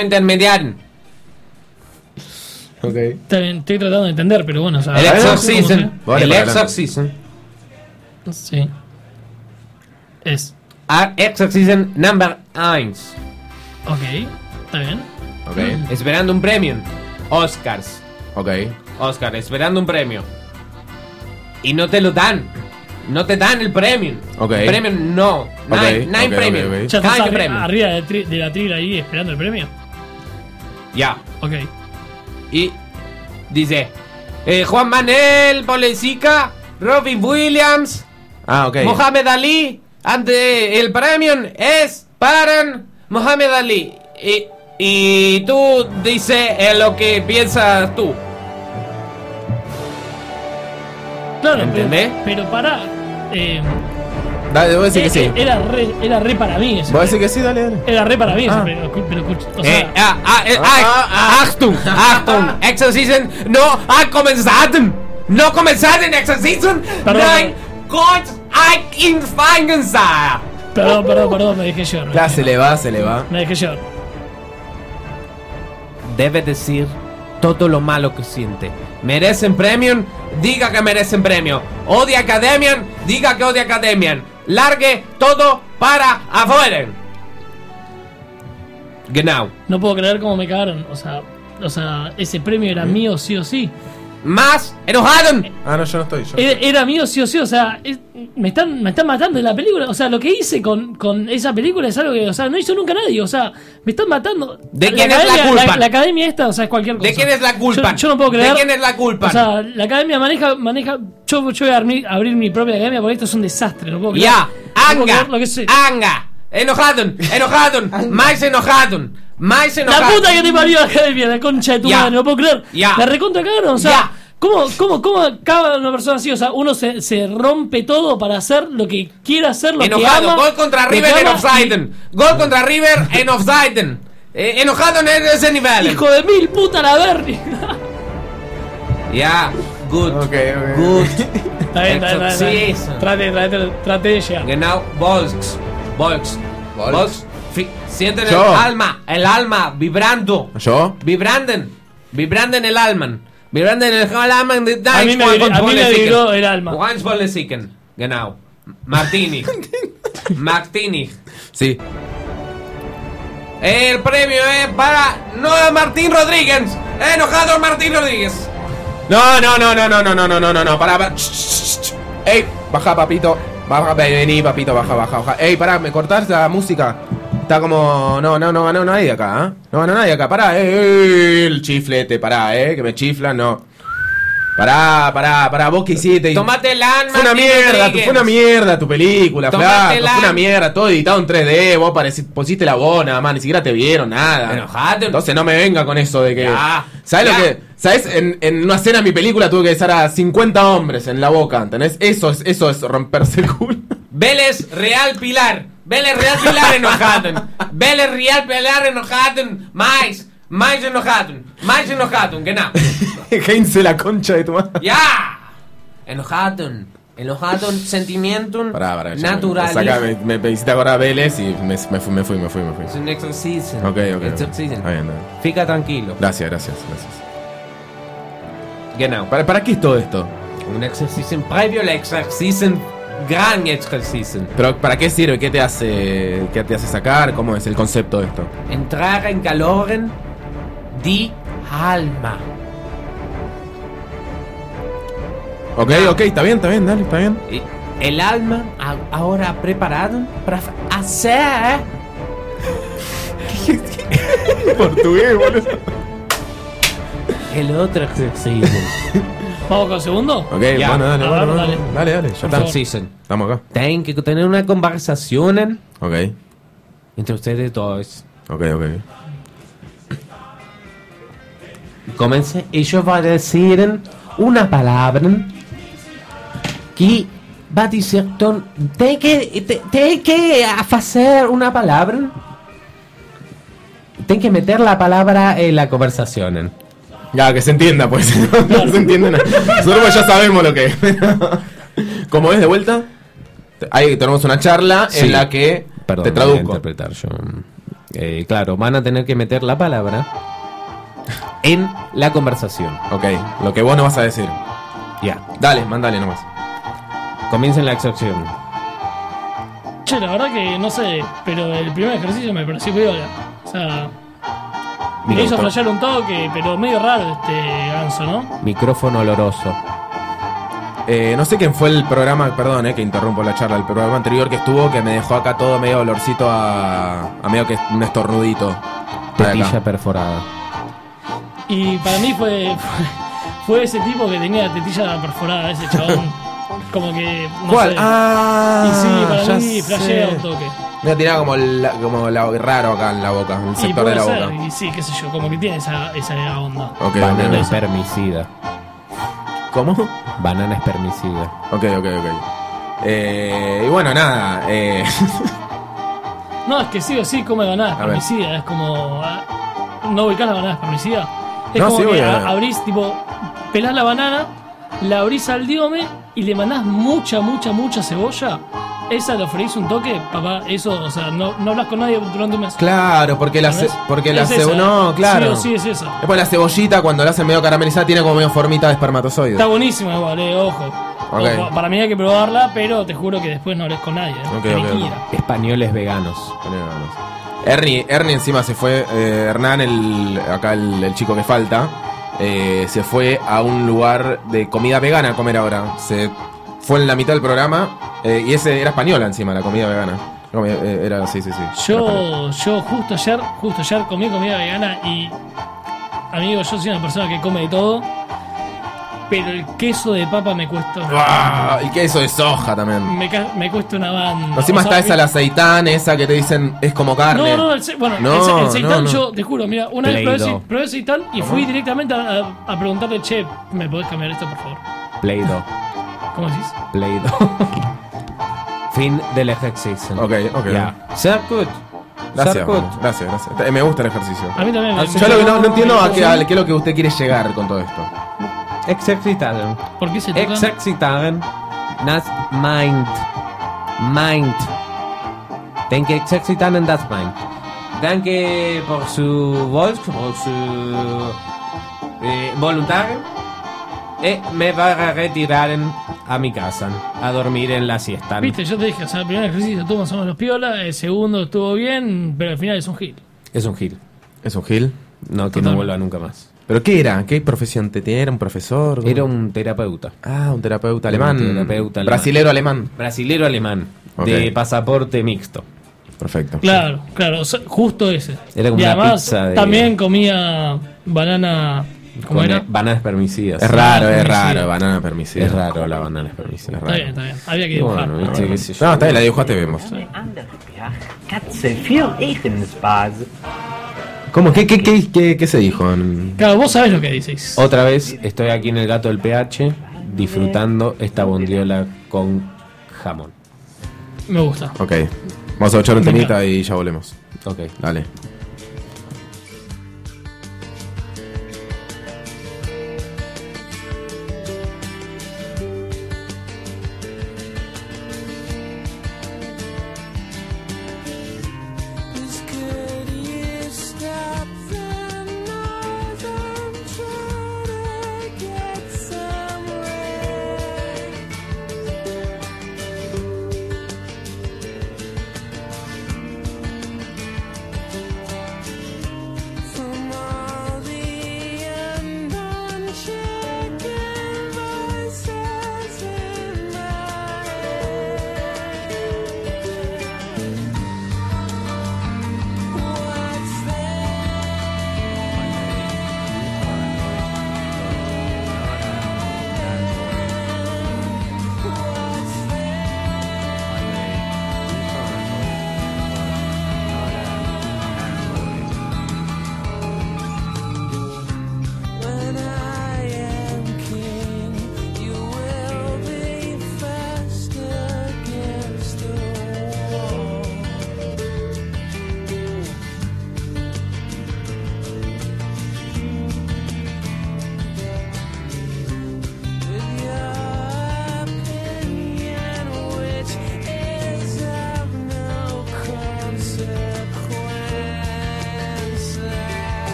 Ok. Estoy tratando de entender, pero bueno, o sea, El exorcismo. Vale, El para exorcismo. Sí. Es. Exorcism number 1. Ok, está bien. Ok. Esperando un premio. Oscars. Ok. Oscar, esperando un premio. Y no te lo dan. No te dan el premio. Ok. El premio no. No hay ok, premio. ok, ok. ¿Ya estás Hay premio. arriba de la tribuna ahí esperando el premio? Ya. Ok. Y dice Juan Manuel Polesica, Robin Williams, Ah, ok. Mohamed Ali. Ante el premio es para Mohamed Ali. Y tú dices lo que piensas tú. Claro, ¿Entendés? pero para. Dale, vos decís que sí. Era re para mí ese. ¿Vos decís que sí? Dale, dale. Era re para mí ese, Ah. pero o sea, Achtung, Achtung, Exorcism no ha comenzado. No comenzado en Exorcism. Perdón. Nein, Gott hat ihn fangen sah. Perdón, me dejé llevar. Ya, se le va. Me dejé llevar. Debe decir todo lo malo que siente. ¿Merecen premio? Diga que merecen premio. ¿Odia Academian? Diga que odia Academian. Largue todo para afuera. Genau. No puedo creer cómo me cagaron. O sea, ese premio era mío sí o sí. Más enojado. Ah, no, yo no estoy. Era mío sí o sí, o sea, me están matando en la película. O sea, lo que hice con esa película es algo que, o sea, no hizo nunca nadie. O sea, me están matando. ¿De quién es la academia- culpa? La academia esta, o sea, es cualquier cosa. ¿De quién es la culpa? Yo no puedo creer. ¿De quién es la culpa? O sea, la academia maneja. Yo voy a abrir mi propia academia porque esto es un desastre. No puedo creer. Ya, No puedo anga, creer lo que sé. anga. Enojado, más enojado. Más enojado. La puta que te parió la academia, la concha de tu Ya. madre, no puedo creer. Ya. La recontra cagaron, o sea. Ya. ¿Cómo acaba una persona así? O sea, uno se rompe todo para hacer lo que quiera hacer, lo Enojado, que ama. gol contra lo que River en ama offside. Gol contra River en offside. Enojado en ese nivel. Hijo de mil puta la Bernie. Ya, good. Good. Está bien. Trate de llegar. Genau, Volks. Sienten Yo. el alma vibrando. ¿Yo? Vibrando en el alma. Vibrando en el alma de A mí me vibró el alma. Juan Spollesiken. Genau. Martini. Sí. El premio es para Martín Rodríguez. Enojado Martín Rodríguez. No. Pará. Ey, baja, papito. Baja, vení, papito, baja. Ey, pará, ¿me cortás la música? Está como. No ganó nadie acá, ¿eh? No ganó nadie acá. Pará, el chiflete, pará, que me chiflan, no. Pará, vos qué hiciste. Tomate el alma. Fue una mierda tu película, Tomate flaco. Fue una mierda, todo editado en 3D. Vos pusiste la voz nada más, ni siquiera te vieron nada. Enojate. Entonces no me venga con eso de que. Ya, ¿Sabes ya. lo que? ¿Sabes? En una escena de mi película tuve que besar a 50 hombres en la boca, ¿entendés? Eso es romperse el culo. Vélez Real Pilar enojado. Vélez Real Pilar enojado. Más enojado, genau. Heinze la concha de tu madre. Ya. Enojado, sentimiento Pará, ya natural. me hiciste acordar a Vélez y me fui. Es un exorcismo. Ok. Exorcismo. Está bien. Fica tranquilo. Gracias. Genau. ¿Para qué es todo esto? Un exorcismo previo al exorcismo. Gran exorcismo. ¿Pero para qué sirve? ¿Qué te hace sacar? ¿Cómo es el concepto de esto? Entrar en calor di alma. Ok, está bien, dale, está bien. Y el alma ahora preparado para hacer Portugués, boludo. el otro exorcismo. ¿Vamos con el segundo? Ok, Ya. bueno, dale, A bueno, ver, dale. Dale, ya está. Conversation. Estamos acá. Tienen que tener una conversación Ok, entre ustedes dos. ok. Comencé, ellos van a decir una palabra que va a decir, tienen que hacer una palabra. Tienen que meter la palabra en la conversación. Ya, que se entienda, pues. No se entiende nada. Nosotros ya sabemos lo que es. Como es de vuelta, ahí tenemos una charla Sí. en la que Perdón, te voy a traduzco. interpretar yo. Claro, van a tener que meter la palabra en la conversación. Ok, lo que vos no vas a decir. Ya. Dale, mandale nomás. Comiencen la extracción. Che, la verdad que no sé, pero el primer ejercicio me pareció piola. O sea, me Mira, hizo doctor. flashear un toque, pero medio raro este ganso, ¿no? Micrófono oloroso. No sé quién fue el programa, perdón, que interrumpo la charla, el programa anterior que estuvo que me dejó acá todo medio olorcito a medio que un estornudito. Tetilla perforada. Y para mí fue ese tipo que tenía tetilla perforada, ese chabón. Como que. No ¿Cuál? sé. Ah, y sí, para ya mí flashea sé. un toque. Me tenía como raro acá en la boca, en el Y sector de puede la ser, boca. y sí, qué sé yo, como que tiene esa onda. Ok, Banana ok. espermicida. ¿Cómo? Banana espermicida. Ok. Y bueno, nada. No, es que sí o sí come banana A ver. espermicida. Es como. ¿No ubicás la banana espermicida? Es No, como sí, que voy a- abrís, tipo, pelás la banana, la abrís al diome y le mandás mucha cebolla. Esa lo freís un toque, papá. Eso, o sea, no hablas con nadie durante un mes. Claro, porque la ¿Entendés? cebolla. Es esa. No, claro. Sí o sí es esa. Después la cebollita, cuando la hacen medio caramelizada, tiene como medio formita de espermatozoide. Está buenísimo igual, ojo. Ok. Ojo, para mí hay que probarla, pero te juro que después no hables con nadie. Ok, Ni ok. quiera. Españoles veganos. Ernie encima se fue. Hernán, el chico que falta, se fue a un lugar de comida vegana a comer ahora. Se fue en la mitad del programa y ese era española encima, la comida vegana. Era, sí. Yo justo ayer comí comida vegana y, amigo, yo soy una persona que come de todo, pero el queso de papa me cuesta. ¡Ah! Y queso de soja también. Me cuesta una banda. Encima O sea, está esa, la aceitán, esa que te dicen es como carne. No, el seitán no. yo, te juro, mira, una vez Play-Doh. probé el seitán y fui directamente a preguntarle, che, ¿me podés cambiar esto, por favor? Play-Doh. ¿Cómo decís? Play-Doh. Fin del ejercicio. Ok. Ya. Sehr gut. Gracias, Sehr gut. gracias. Me gusta el ejercicio. A mí también. Yo lo que no entiendo a qué es lo que usted quiere llegar con todo esto. Exercitaren. ¿Por qué se toca? Exercitaren. Das Mind. Mind. Tienen que exercitar en das Mind. Danke por su voz, por su voluntad. Me va a retirar a mi casa, a dormir en la siesta. Viste, yo te dije, o sea, el primer ejercicio estuvo más o menos piola, el segundo estuvo bien, pero al final es un gil. Es un gil. ¿Es un gil? No, que no vuelva nunca más. ¿Pero qué era? ¿Qué profesión tenía? ¿Era un profesor? Era un terapeuta. Ah, un terapeuta alemán. Un terapeuta alemán. Brasilero alemán. Brasilero alemán. Ok. De pasaporte mixto. Perfecto. Claro, o sea, justo ese. Era como y una además pizza de- también comía banana. ¿Cómo Con era? bananas permicidas. Es raro, banana permicida. Es raro la banana permicida. Está bien. Había que dibujar. Bueno, viste, qué sé yo. No, está bien, la dibujaste bien vos. Katze, viel Echensbase. ¿Cómo? ¿Qué se dijo? Claro, vos sabés lo que dices. Otra vez estoy aquí en el Gato del PH disfrutando esta bondiola con jamón. Me gusta. Ok. Vamos a echar un Me temita y ya volvemos. Ok. Dale. Somewhere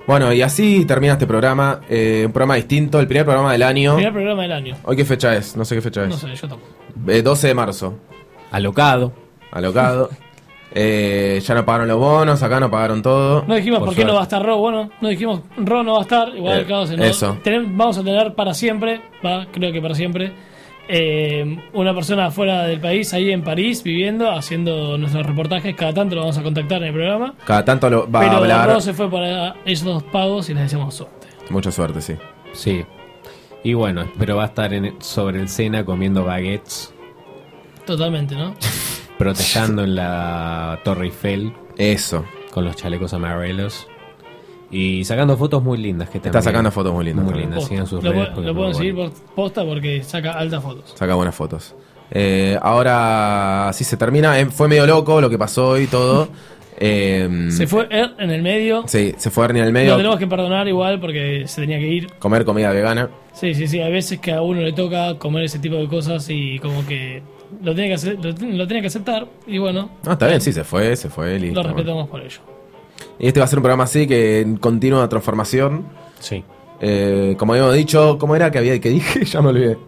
Bueno, y así termina este programa. Un programa distinto, el primer programa del año. Primer programa del año. ¿Hoy qué fecha es? No sé qué fecha es. No sé, yo tampoco. 12 de marzo. Alocado. Ya no pagaron los bonos, acá no pagaron todo. No dijimos por qué no va a estar Ro. Bueno, no dijimos Ro no va a estar. Igual eso. Vamos a tener para siempre, creo que para siempre, una persona fuera del país, ahí en París, viviendo, haciendo nuestros reportajes. Cada tanto lo vamos a contactar en el programa. Cada tanto va a hablar. Pero Ro se fue para esos 2 pagos y les deseamos suerte. Mucha suerte, sí. Sí. Y bueno, pero va a estar sobre el Sena comiendo baguettes. Totalmente, ¿no? Protestando en la Torre Eiffel. Eso. Con los chalecos amarelos. Y sacando fotos muy lindas. Que está sacando fotos muy lindas. Muy lindas. Sigan sus redes. Lo pueden seguir por posta porque saca altas fotos. Saca buenas fotos. Ahora sí se termina. Fue medio loco lo que pasó y todo. Se fue en el medio. Sí, se fue Ernie en el medio. Lo tenemos que perdonar igual porque se tenía que ir. Comer comida vegana. Sí. Hay veces que a uno le toca comer ese tipo de cosas y como que lo tiene que aceptar. Y bueno. No, está bien, sí, se fue. Listo, lo respetamos por ello. Y este va a ser un programa así que en continua transformación. Sí. Como habíamos dicho, ¿cómo era que dije? Ya me olvidé.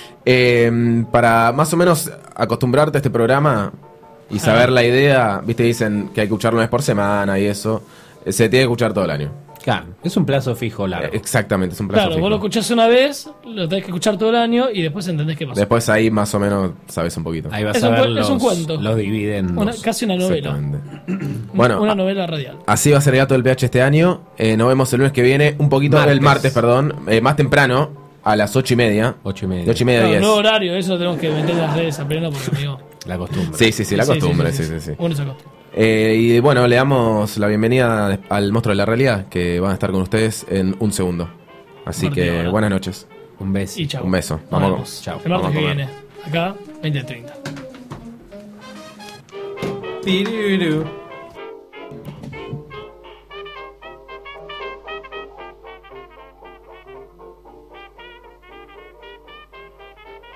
Para más o menos acostumbrarte a este programa y saber la idea, viste, dicen que hay que escucharlo una vez por semana y eso. Se tiene que escuchar todo el año. Claro, es un plazo fijo largo. Exactamente, es un plazo fijo. Vos lo escuchás una vez, lo tenés que escuchar todo el año y después entendés qué pasó. Después ahí más o menos sabes un poquito. Ahí vas a ver es un cuento. Los dividendos. Casi una novela. Bueno, una novela radial. Así va a ser el Gato del PH este año. Nos vemos el lunes que viene, el martes, más temprano, a las 8:30. 8:30. 8:30, 10. Nuevo horario, eso lo tenemos que meter en las redes a pleno porque amigo. La costumbre. Sí, la costumbre. Sí. Bueno, esa costumbre. Y bueno, le damos la bienvenida al Monstruo de la Realidad, que van a estar con ustedes en un segundo. Así que buenas noches. Un beso. Y chau. Un beso. Vamos. Chau. El martes que viene. Acá, 20:30. Piruru.